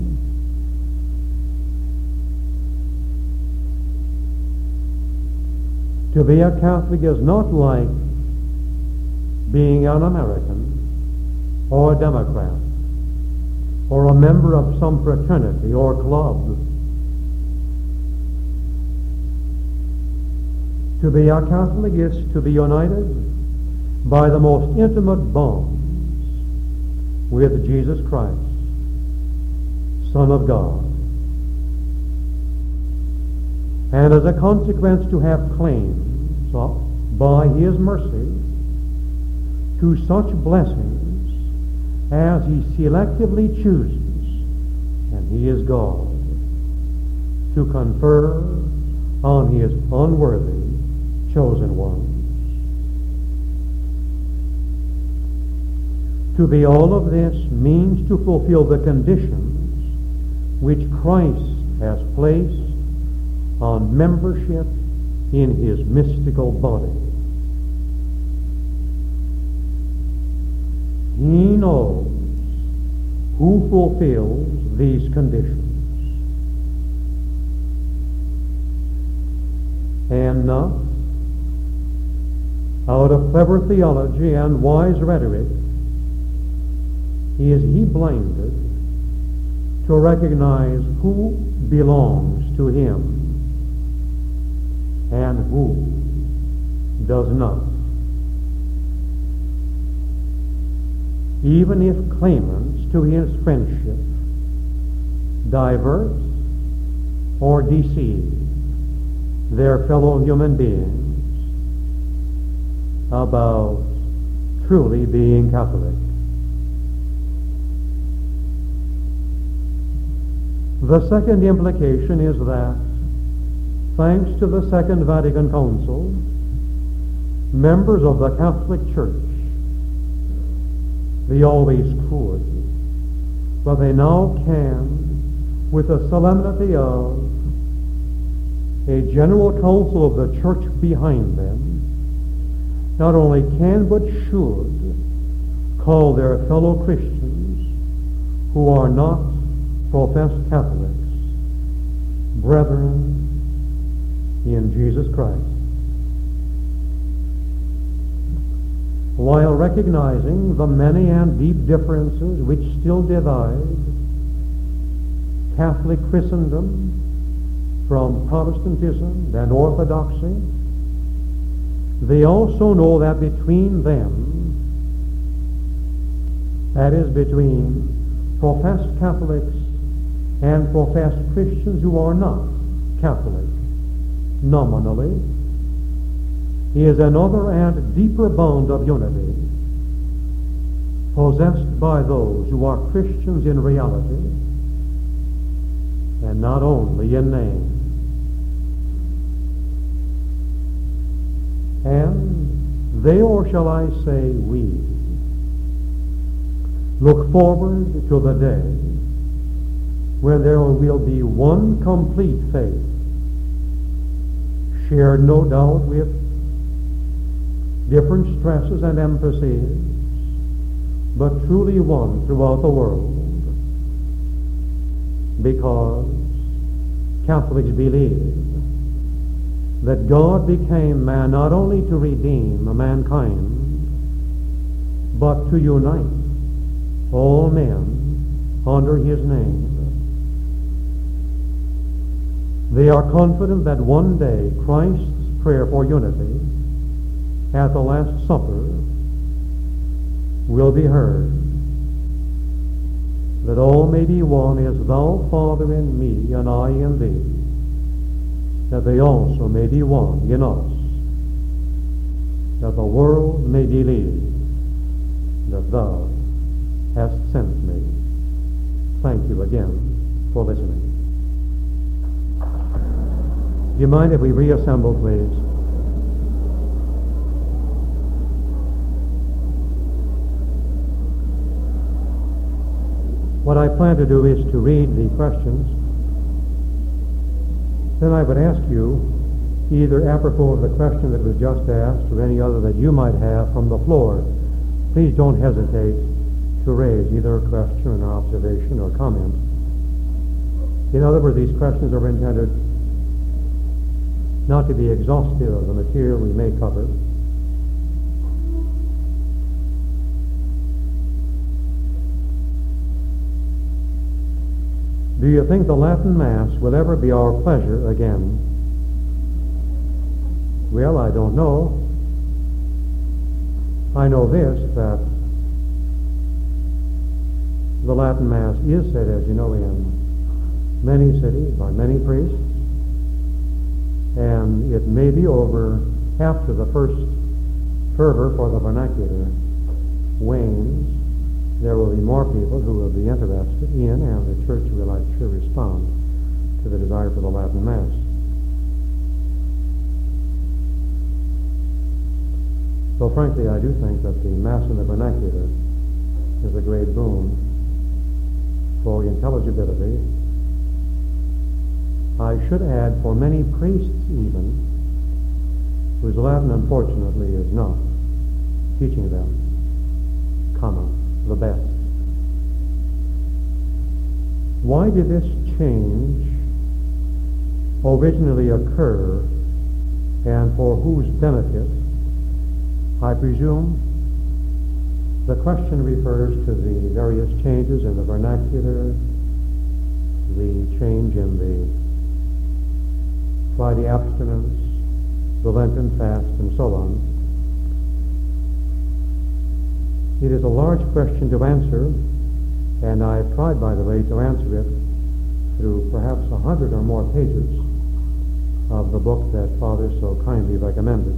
[SPEAKER 2] To be a Catholic is not like being an American or a Democrat or a member of some fraternity or club. To be a Catholic is to be united by the most intimate bonds with Jesus Christ, Son of God, and as a consequence to have claims by his mercy to such blessings as he selectively chooses, and he is God, to confer on his unworthy chosen ones. To be all of this means to fulfill the conditions which Christ has placed on membership in his mystical body. He knows who fulfills these conditions. And not out of clever theology and wise rhetoric is he blinded to recognize who belongs to him and who does not. Even if claimants to his friendship divert or deceive their fellow human beings about truly being Catholic. The second implication is that, thanks to the Second Vatican Council, members of the Catholic Church, they always could, but they now can, with the solemnity of a general council of the church behind them, not only can but should call their fellow Christians who are not professed Catholics brethren in Jesus Christ. While recognizing the many and deep differences which still divide Catholic Christendom from Protestantism and Orthodoxy, they also know that between them, that is between professed Catholics and professed Christians who are not Catholic nominally, is another and deeper bond of unity possessed by those who are Christians in reality and not only in name. And they, or shall I say we, look forward to the day where there will be one complete faith, shared no doubt with different stresses and emphases, but truly one throughout the world, because Catholics believe that God became man not only to redeem mankind, but to unite all men under his name. They are confident that one day Christ's prayer for unity at the Last Supper will be heard, that all may be one as thou, Father, in me, and I in thee, that they also may be one in us, that the world may believe that thou hast sent me. Thank you again for listening. Do you mind if we reassemble, please? What I plan to do is to read the questions. Then I would ask you, either apropos of the question that was just asked or any other that you might have from the floor, please don't hesitate to raise either a question, or observation, or comment. In other words, these questions are intended not to be exhaustive of the material we may cover. Do you think the Latin Mass will ever be our pleasure again? Well, I don't know. I know this, that the Latin Mass is said, as you know, in many cities by many priests, and it may be over after the first fervor for the vernacular wanes. There will be more people who will be interested in, and the church will, I'm sure, respond to the desire for the Latin Mass. So frankly, I do think that the Mass in the vernacular is a great boon for intelligibility. I should add, for many priests even, whose Latin unfortunately is not teaching them, the best. Why did this change originally occur, and for whose benefit? I presume the question refers to the various changes in the vernacular the change in the Friday abstinence, the Lenten fast, and so on. It is a large question to answer, and I've tried, by the way, to answer it through perhaps 100 or more pages of the book that Father so kindly recommended.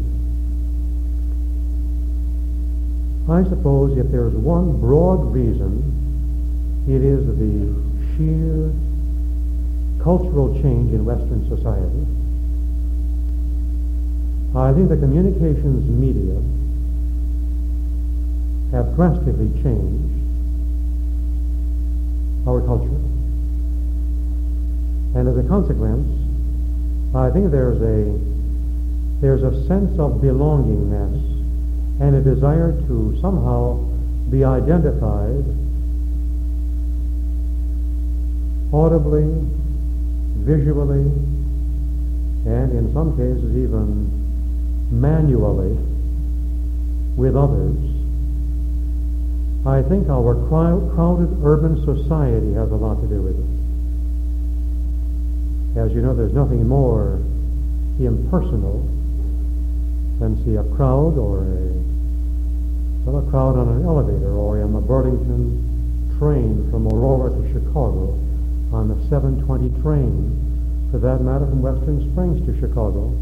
[SPEAKER 2] I suppose if there's one broad reason, it is the sheer cultural change in Western society. I think the communications media have drastically changed our culture. And as a consequence, I think there's a sense of belongingness and a desire to somehow be identified audibly, visually, and in some cases even manually with others. I think our crowded urban society has a lot to do with it. As you know, there's nothing more impersonal than see a crowd or a crowd on an elevator or in the Burlington train from Aurora to Chicago on the 720 train, for that matter from Western Springs to Chicago.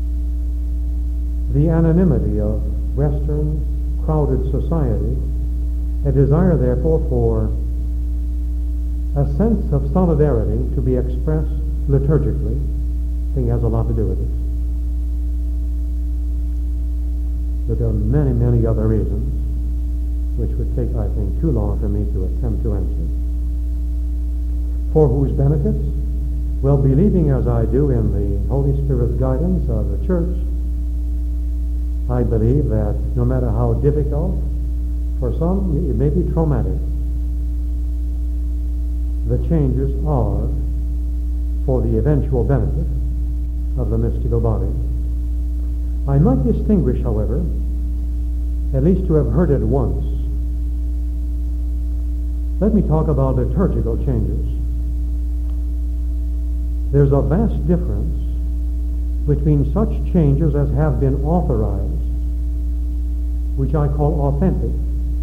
[SPEAKER 2] The anonymity of Western crowded society, a desire therefore for a sense of solidarity to be expressed liturgically, I think has a lot to do with it. But there are many, many other reasons which would take, I think, too long for me to attempt to answer. For whose benefits? Well, believing as I do in the Holy Spirit's guidance of the Church, I believe that no matter how difficult, for some it may be traumatic, the changes are for the eventual benefit of the mystical body. I might distinguish, however, at least to have heard it once. Let me talk about liturgical changes. There's a vast difference between such changes as have been authorized, which I call authentic,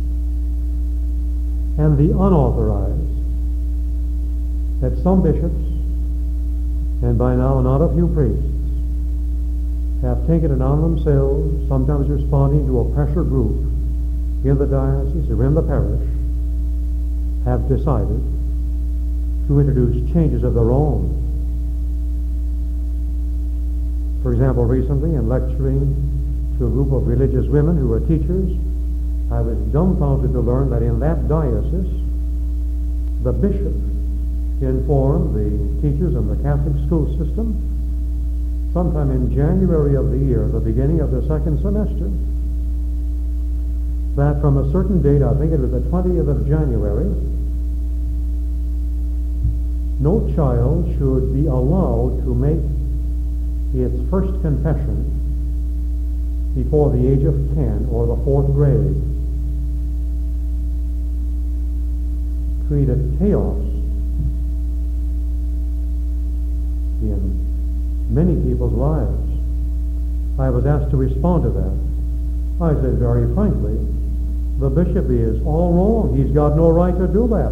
[SPEAKER 2] and the unauthorized, that some bishops, and by now not a few priests, have taken it on themselves, sometimes responding to a pressure group in the diocese or in the parish, have decided to introduce changes of their own. For example, recently in lecturing to a group of religious women who were teachers, I was dumbfounded to learn that in that diocese, the bishop informed the teachers in the Catholic school system sometime in January of the year, the beginning of the second semester, that from a certain date, I think it was the 20th of January, no child should be allowed to make its first confession before the age of 10 or the 4th grade. Created chaos in many people's lives. I was asked to respond to that. I said very frankly, the bishop is all wrong. He's got no right to do that.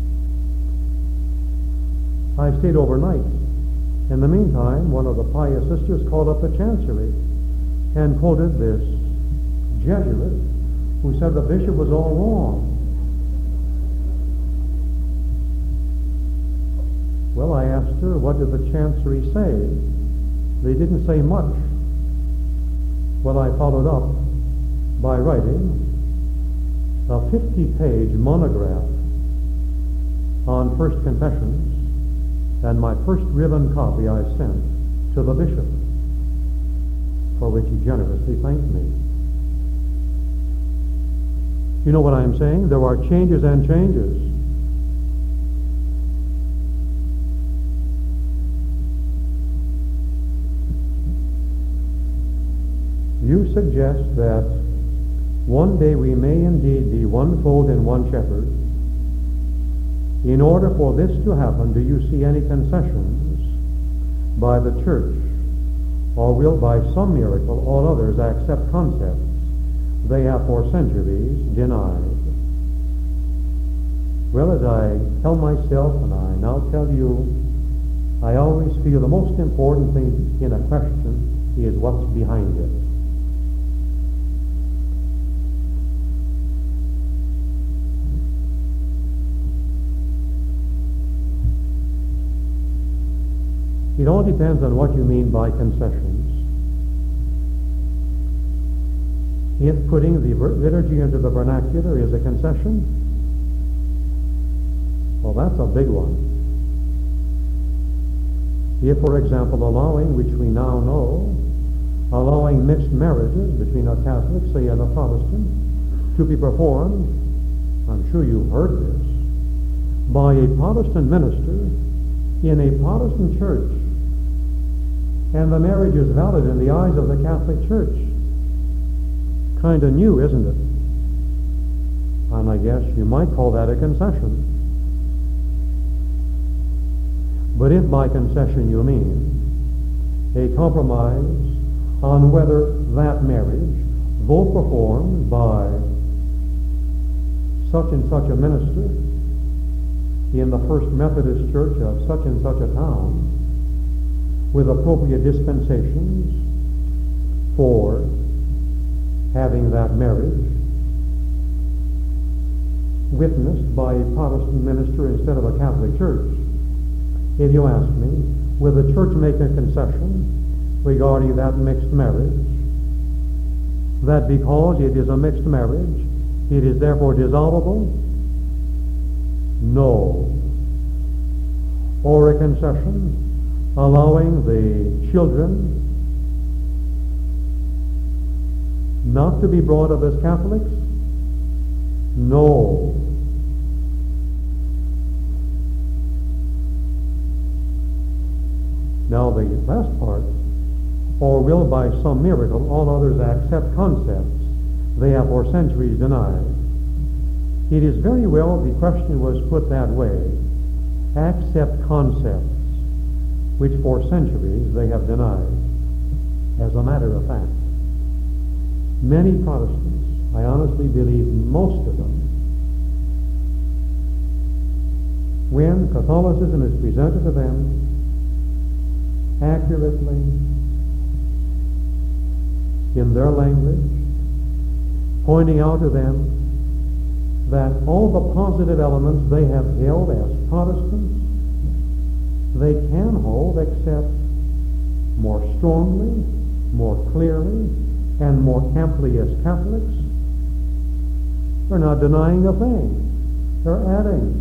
[SPEAKER 2] I stayed overnight. In the meantime, one of the pious sisters called up the chancery and quoted this Jesuit who said the bishop was all wrong. Well, I asked her, what did the chancery say? They didn't say much. Well, I followed up by writing a 50-page monograph on First Confessions, and my first ribbon copy I sent to the bishop, for which he generously thanked me. You know what I'm saying? There are changes and changes. You suggest that one day we may indeed be one fold and one shepherd, In order for this to happen, do you see any concessions by the church, or will by some miracle all others accept concepts they have for centuries denied? Well, as I tell myself, and I now tell you, I always feel the most important thing in a question is what's behind it. It all depends on what you mean by concessions. If putting the liturgy into the vernacular is a concession, well, that's a big one. If, for example, allowing, which we now know, allowing mixed marriages between a Catholic, say, and a Protestant to be performed, I'm sure you've heard this, by a Protestant minister in a Protestant church, and the marriage is valid in the eyes of the Catholic Church. Kind of new, isn't it? And I guess you might call that a concession. But if by concession you mean a compromise on whether that marriage, though performed by such and such a minister in the First Methodist Church of such and such a town, with appropriate dispensations for having that marriage witnessed by a Protestant minister instead of a Catholic church. If you ask me, will the church make a concession regarding that mixed marriage? That because it is a mixed marriage, it is therefore dissolvable? No. Or a concession allowing the children not to be brought up as Catholics? No. Now the last part, or will by some miracle all others accept concepts they have for centuries denied. It is very well the question was put that way. Accept concepts which for centuries they have denied. As a matter of fact, many Protestants, I honestly believe most of them, when Catholicism is presented to them accurately in their language, pointing out to them that all the positive elements they have held as Protestants, they can hold except more strongly, more clearly, and more amply as Catholics. They're not denying a thing. They're adding.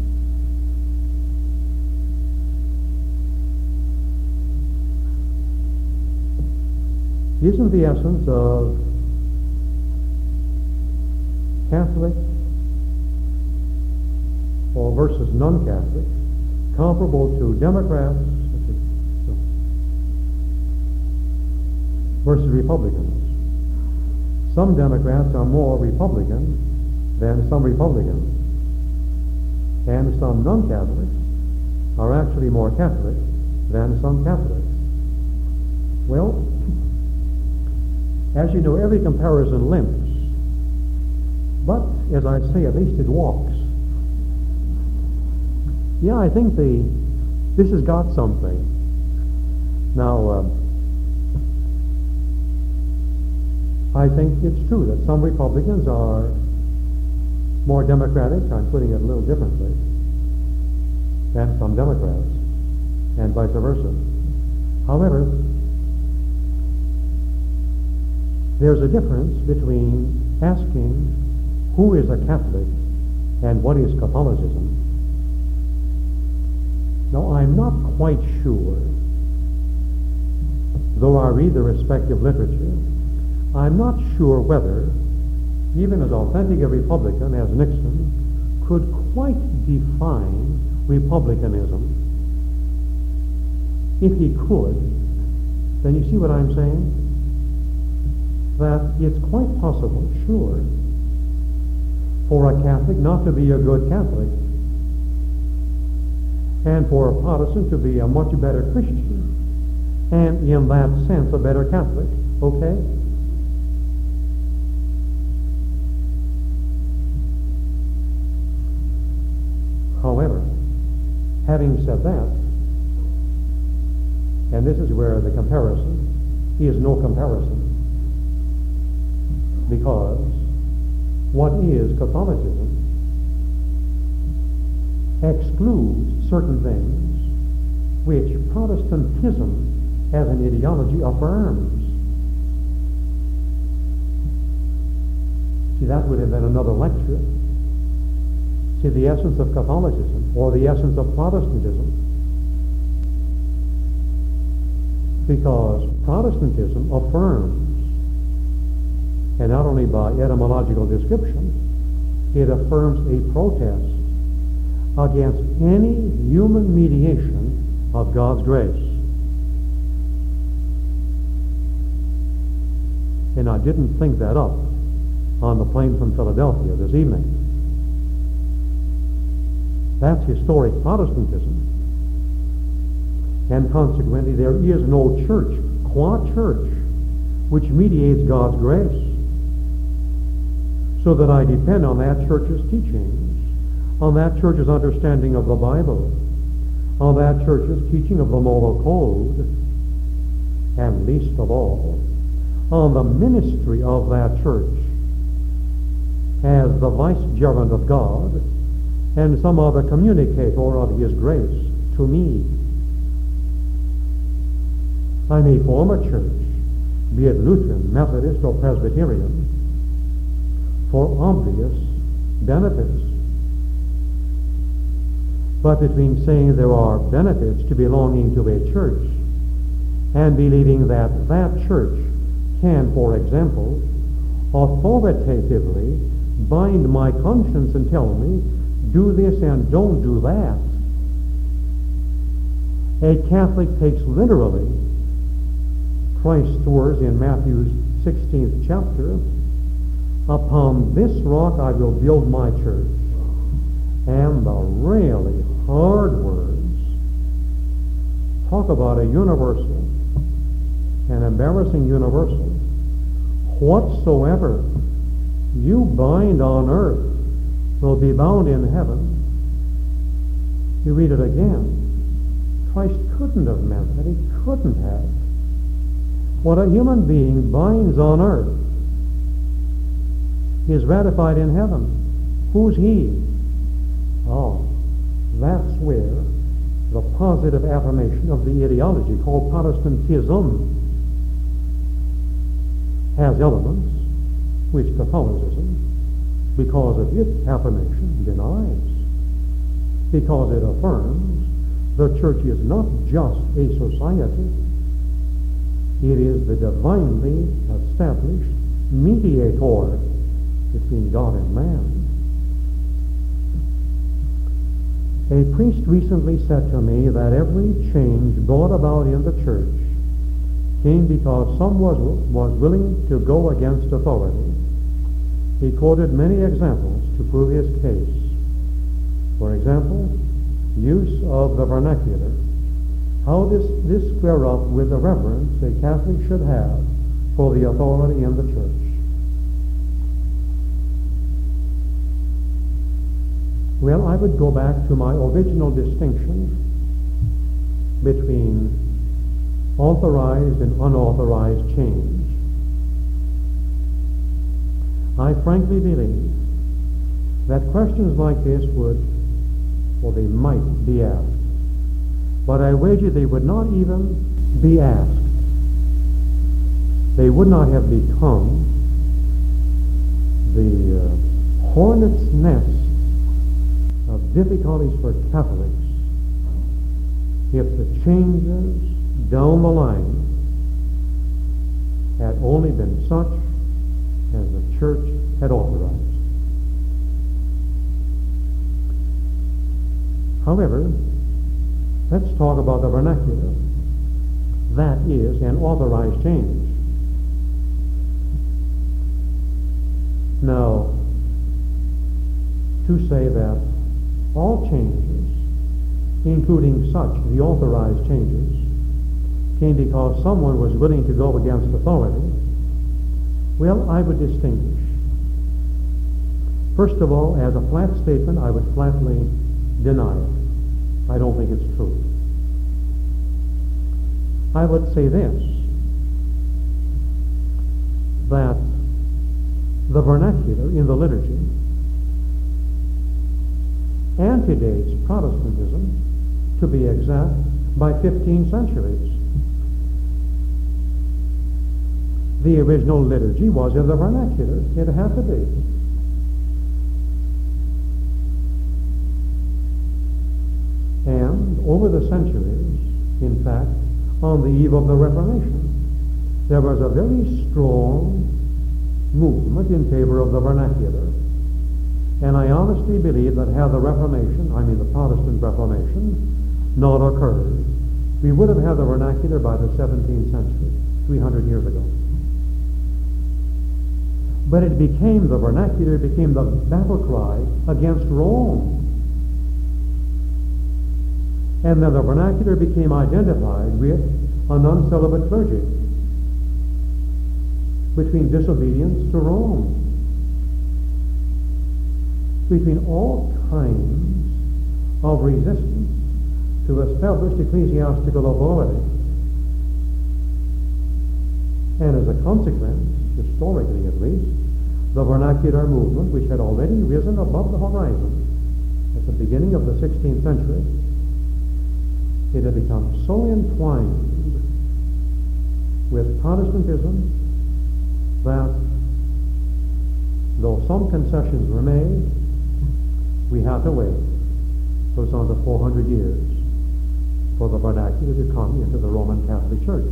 [SPEAKER 2] Isn't the essence of Catholic or versus non-Catholic comparable to Democrats versus Republicans? Some Democrats are more Republican than some Republicans, and some non-Catholics are actually more Catholic than some Catholics. Well, as you know, every comparison limps, but as I say, at least it walks. Yeah, I think this has got something. Now, I think it's true that some Republicans are more Democratic, I'm putting it a little differently, than some Democrats, and vice versa. However, there's a difference between asking who is a Catholic and what is Catholicism. Now, I'm not quite sure, though I read the respective literature, I'm not sure whether, even as authentic a Republican as Nixon, could quite define Republicanism. If he could, then you see what I'm saying? That it's quite possible, sure, for a Catholic not to be a good Catholic, and for a Protestant to be a much better Christian, and in that sense a better Catholic, okay? However, having said that, and this is where the comparison is no comparison, because what is Catholicism excludes certain things which Protestantism as an ideology affirms. See, that would have been another lecture. See, the essence of Catholicism, or the essence of Protestantism, because Protestantism affirms, and not only by etymological description, it affirms a protest against any human mediation of God's grace. And I didn't think that up on the plane from Philadelphia this evening. That's historic Protestantism. And consequently, there is no church, qua church, which mediates God's grace. So that I depend on that church's teachings, on that church's understanding of the Bible, on that church's teaching of the moral code, and least of all, on the ministry of that church as the vicegerent of God and some other communicator of His grace to me. I may form a church, be it Lutheran, Methodist, or Presbyterian, for obvious benefits. But between saying there are benefits to belonging to a church and believing that that church can, for example, authoritatively bind my conscience and tell me, do this and don't do that, a Catholic takes literally Christ's words in Matthew's 16th chapter, upon this rock I will build my church. And the really hard words talk about a universal, an embarrassing universal. Whatsoever you bind on earth will be bound in heaven. You read it again. Christ couldn't have meant that. He couldn't have. What a human being binds on earth is ratified in heaven. Who's he? Oh, that's where the positive affirmation of the ideology called Protestantism has elements which Catholicism, because of its affirmation, denies. Because it affirms the church is not just a society, it is the divinely established mediator between God and man. A priest recently said to me that every change brought about in the church came because someone was willing to go against authority. He quoted many examples to prove his case. For example, use of the vernacular. How does this square up with the reverence a Catholic should have for the authority in the church? Well, I would go back to my original distinction between authorized and unauthorized change. I frankly believe that questions like this they might be asked. But I wager they would not even be asked. They would not have become the hornet's nest of difficulties for Catholics if the changes down the line had only been such as the church had authorized. However, let's talk about the vernacular. That is an authorized change. Now, to say that all changes including such, the authorized changes, came because someone was willing to go against authority, well, I would distinguish. First of all, as a flat statement, I would flatly deny it. I don't think it's true. I would say this, that the vernacular in the liturgy antedates Protestantism, to be exact, by 15 centuries. The original liturgy was in the vernacular. It had to be. And over the centuries, in fact, on the eve of the Reformation, there was a very strong movement in favor of the vernacular. And I honestly believe that had the Reformation, I mean the Protestant Reformation, not occurred, we would have had the vernacular by the 17th century, 300 years ago. But it became, the vernacular became the battle cry against Rome. And then the vernacular became identified with an uncelibate clergy, between disobedience to Rome, between all kinds of resistance to established ecclesiastical authority. And as a consequence, historically at least, the vernacular movement, which had already risen above the horizon at the beginning of the 16th century, it had become so entwined with Protestantism that, though some concessions were made, we had to wait for some 400 years for the vernacular to come into the Roman Catholic Church.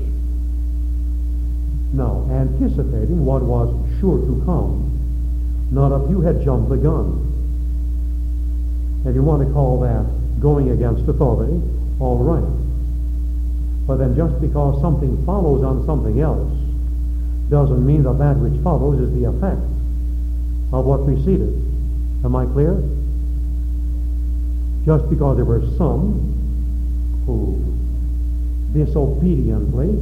[SPEAKER 2] Now, anticipating what was sure to come, not a few had jumped the gun. If you want to call that going against authority, all right. But then just because something follows on something else doesn't mean that that which follows is the effect of what preceded. Am I clear? Just because there were some who disobediently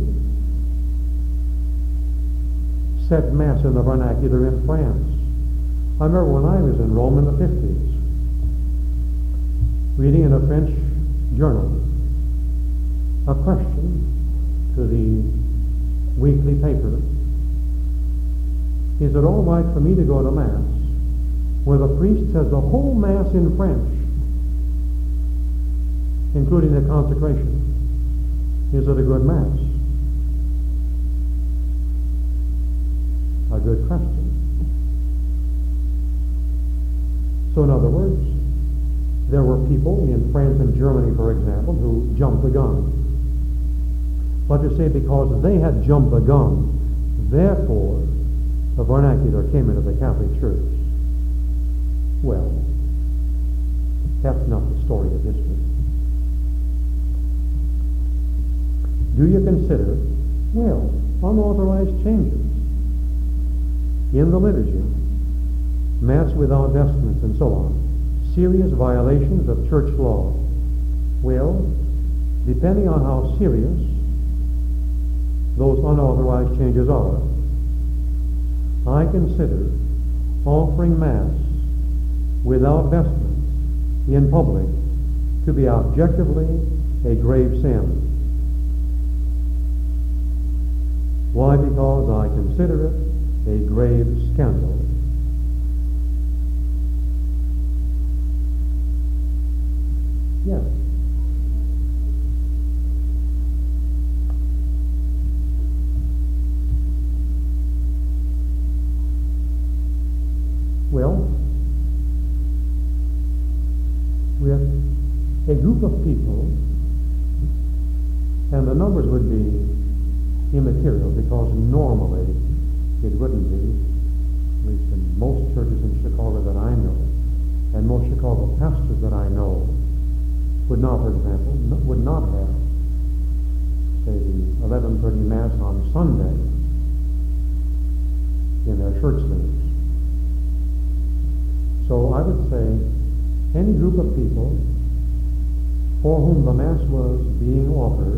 [SPEAKER 2] set Mass in the vernacular in France. I remember when I was in Rome in the 50s, reading in a French journal a question to the weekly paper, is it all right for me to go to Mass where the priest says the whole Mass in French, including the consecration? Is it a good Mass? A good question. So in other words, there were people in France and Germany, for example, who jumped the gun. But to say because they had jumped the gun, therefore the vernacular came into the Catholic Church. Well, that's not the story of history. Do you consider, well, unauthorized changes in the liturgy, Mass without vestments and so on, serious violations of church law? Well, depending on how serious those unauthorized changes are, I consider offering Mass without vestments in public to be objectively a grave sin. Why? Because I consider it a grave scandal. Yes. Well, with a group of people, and the numbers would be immaterial because normally it wouldn't be, at least in most churches in Chicago that I know, and most Chicago pastors that I know, would not, for example, would not have, say, the 11:30 Mass on Sunday in their shirt sleeves. So I would say any group of people for whom the Mass was being offered.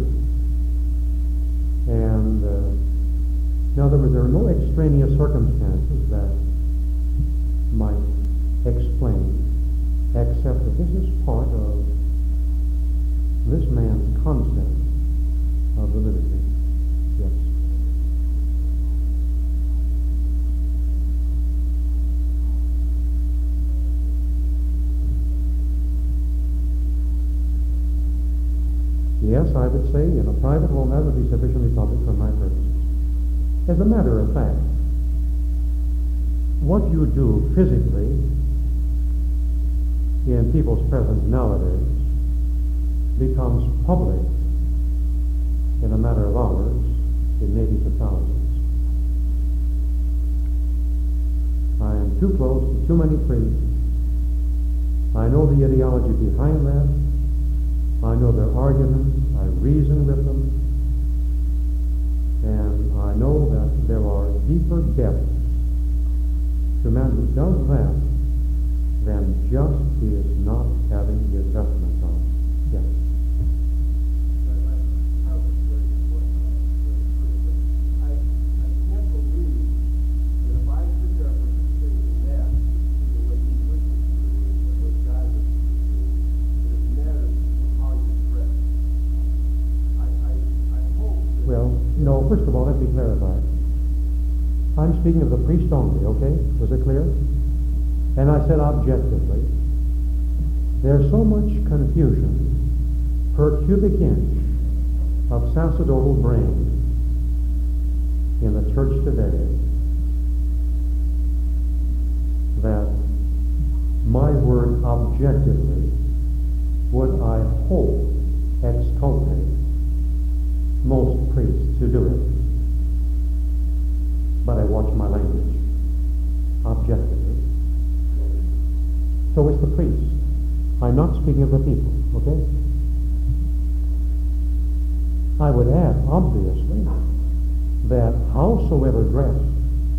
[SPEAKER 2] And in other words, there are no extraneous circumstances that might explain, except that this is part of this man's concept of the liturgy. Yes. Yes, I would say in a private home that would be sufficiently public for my purposes. As a matter of fact, what you do physically in people's presence nowadays becomes public in a matter of hours, it may be to thousands. I am too close to too many priests. I know the ideology behind that. I know their arguments. I reason with them. And I know that there are deeper depths to a man who does that than just his not having his vestments on. Yes. No, first of all, let me clarify. I'm speaking of the priest only, okay? Was it clear? And I said objectively, there's so much confusion per cubic inch of sacerdotal brain in the church today that my word objectively would, I hope, exculpate most priests who do it. But I watch my language objectively. So it's the priests. I'm not speaking of the people, okay? I would add, obviously, that howsoever dressed,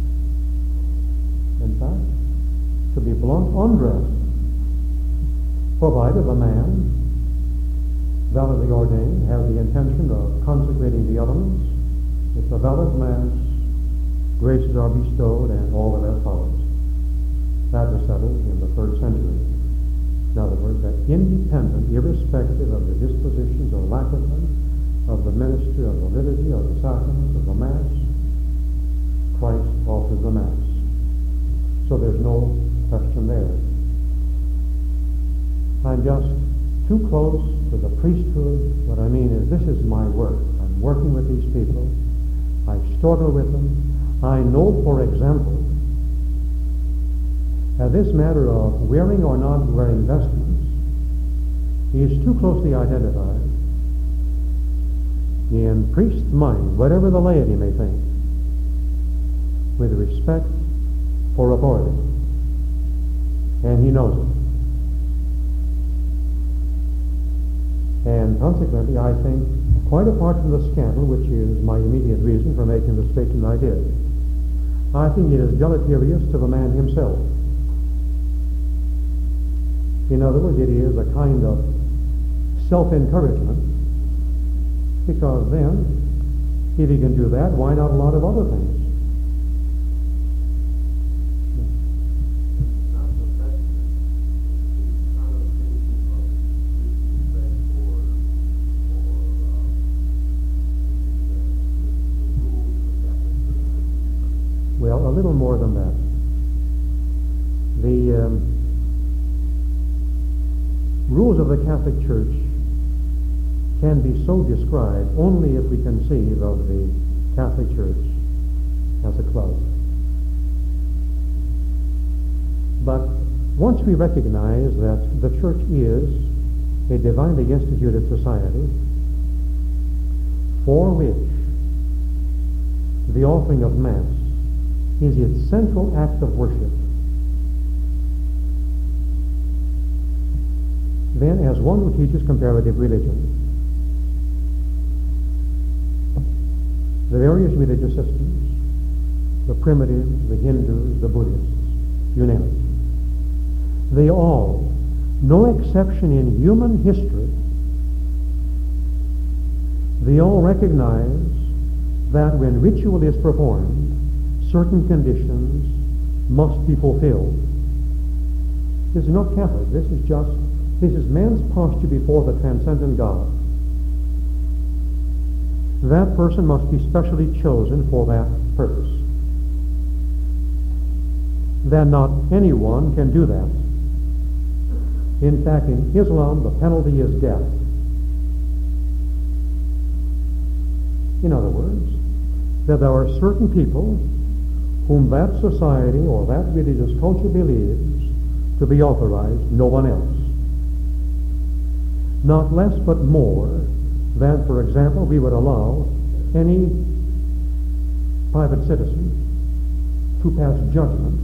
[SPEAKER 2] in fact, to be blunt, undressed, provided a man validly ordained, have the intention of consecrating the elements, it's a valid Mass, graces are bestowed, and all of that follows. That was settled in the 3rd century. In other words, that independent, irrespective of the dispositions or lack of them, of the ministry, of the liturgy, of the sacraments, of the Mass, Christ alters the Mass. So there's no question there. I'm just too close to the priesthood. What I mean is, this is my work. I'm working with these people. I struggle with them. I know, for example, that this matter of wearing or not wearing vestments is too closely identified in priest's mind, whatever the laity may think, with respect for authority. And he knows it. And consequently, I think, quite apart from the scandal, which is my immediate reason for making the statement I did, I think it is deleterious to the man himself. In other words, it is a kind of self-encouragement, because then, if he can do that, why not a lot of other things? Well, a little more than that. The rules of the Catholic Church can be so described only if we conceive of the Catholic Church as a club. But once we recognize that the Church is a divinely instituted society for which the offering of Mass is its central act of worship, then as one who teaches comparative religion, the various religious systems, the primitives, the Hindus, the Buddhists, you name it, they all, no exception in human history, They all recognize that when ritual is performed, certain conditions must be fulfilled. This is not Catholic. This is man's posture before the transcendent God. That person must be specially chosen for that purpose. Then not anyone can do that. In fact, in Islam, the penalty is death. In other words, that there are certain people whom that society or that religious culture believes to be authorized, no one else. Not less but more than, for example, we would allow any private citizen to pass judgment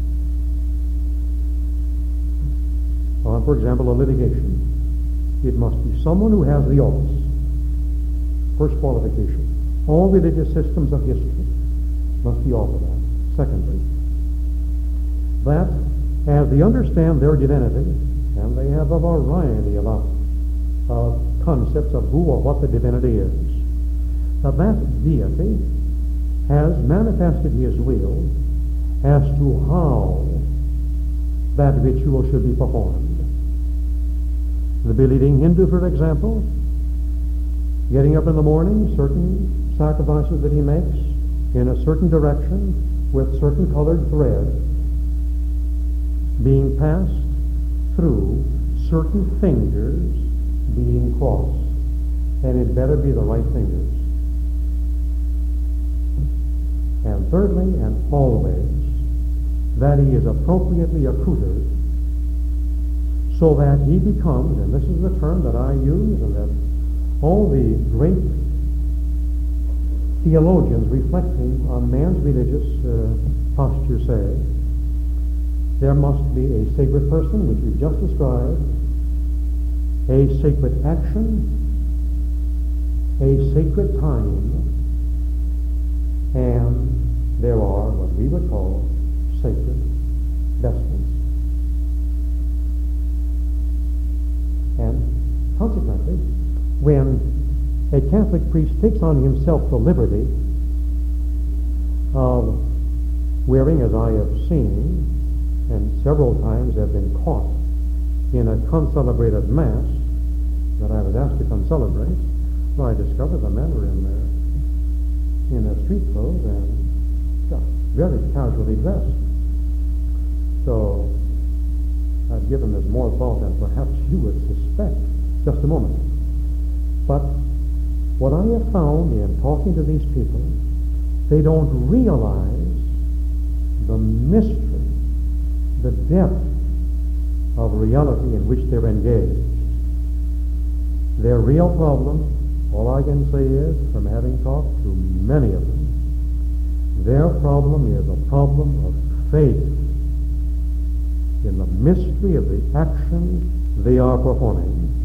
[SPEAKER 2] on, for example, a litigation. It must be someone who has the office. First qualification. All religious systems of history must be authorized. Secondly, that as they understand their divinity, and they have a variety of concepts of who or what the divinity is, that deity has manifested his will as to how that ritual should be performed. The believing Hindu, for example, getting up in the morning, certain sacrifices that he makes in a certain direction with certain colored thread being passed through certain fingers being crossed, and it better be the right fingers. And thirdly, and always, that he is appropriately accoutered so that he becomes, and this is the term that I use and that all the great theologians reflecting on man's religious posture say, there must be a sacred person, which we've just described, a sacred action, a sacred time, and there are what we would call sacred vestments. And consequently, when a Catholic priest takes on himself the liberty of wearing, as I have seen, and several times have been caught in a concelebrated Mass that I was asked to concelebrate, well, I discovered the men were in their street clothes and very casually dressed. So I've given this more thought than perhaps you would suspect. Just a moment. But what I have found in talking to these people, they don't realize the mystery, the depth of reality in which they're engaged. Their real problem, all I can say is, from having talked to many of them, their problem is a problem of faith in the mystery of the action they are performing.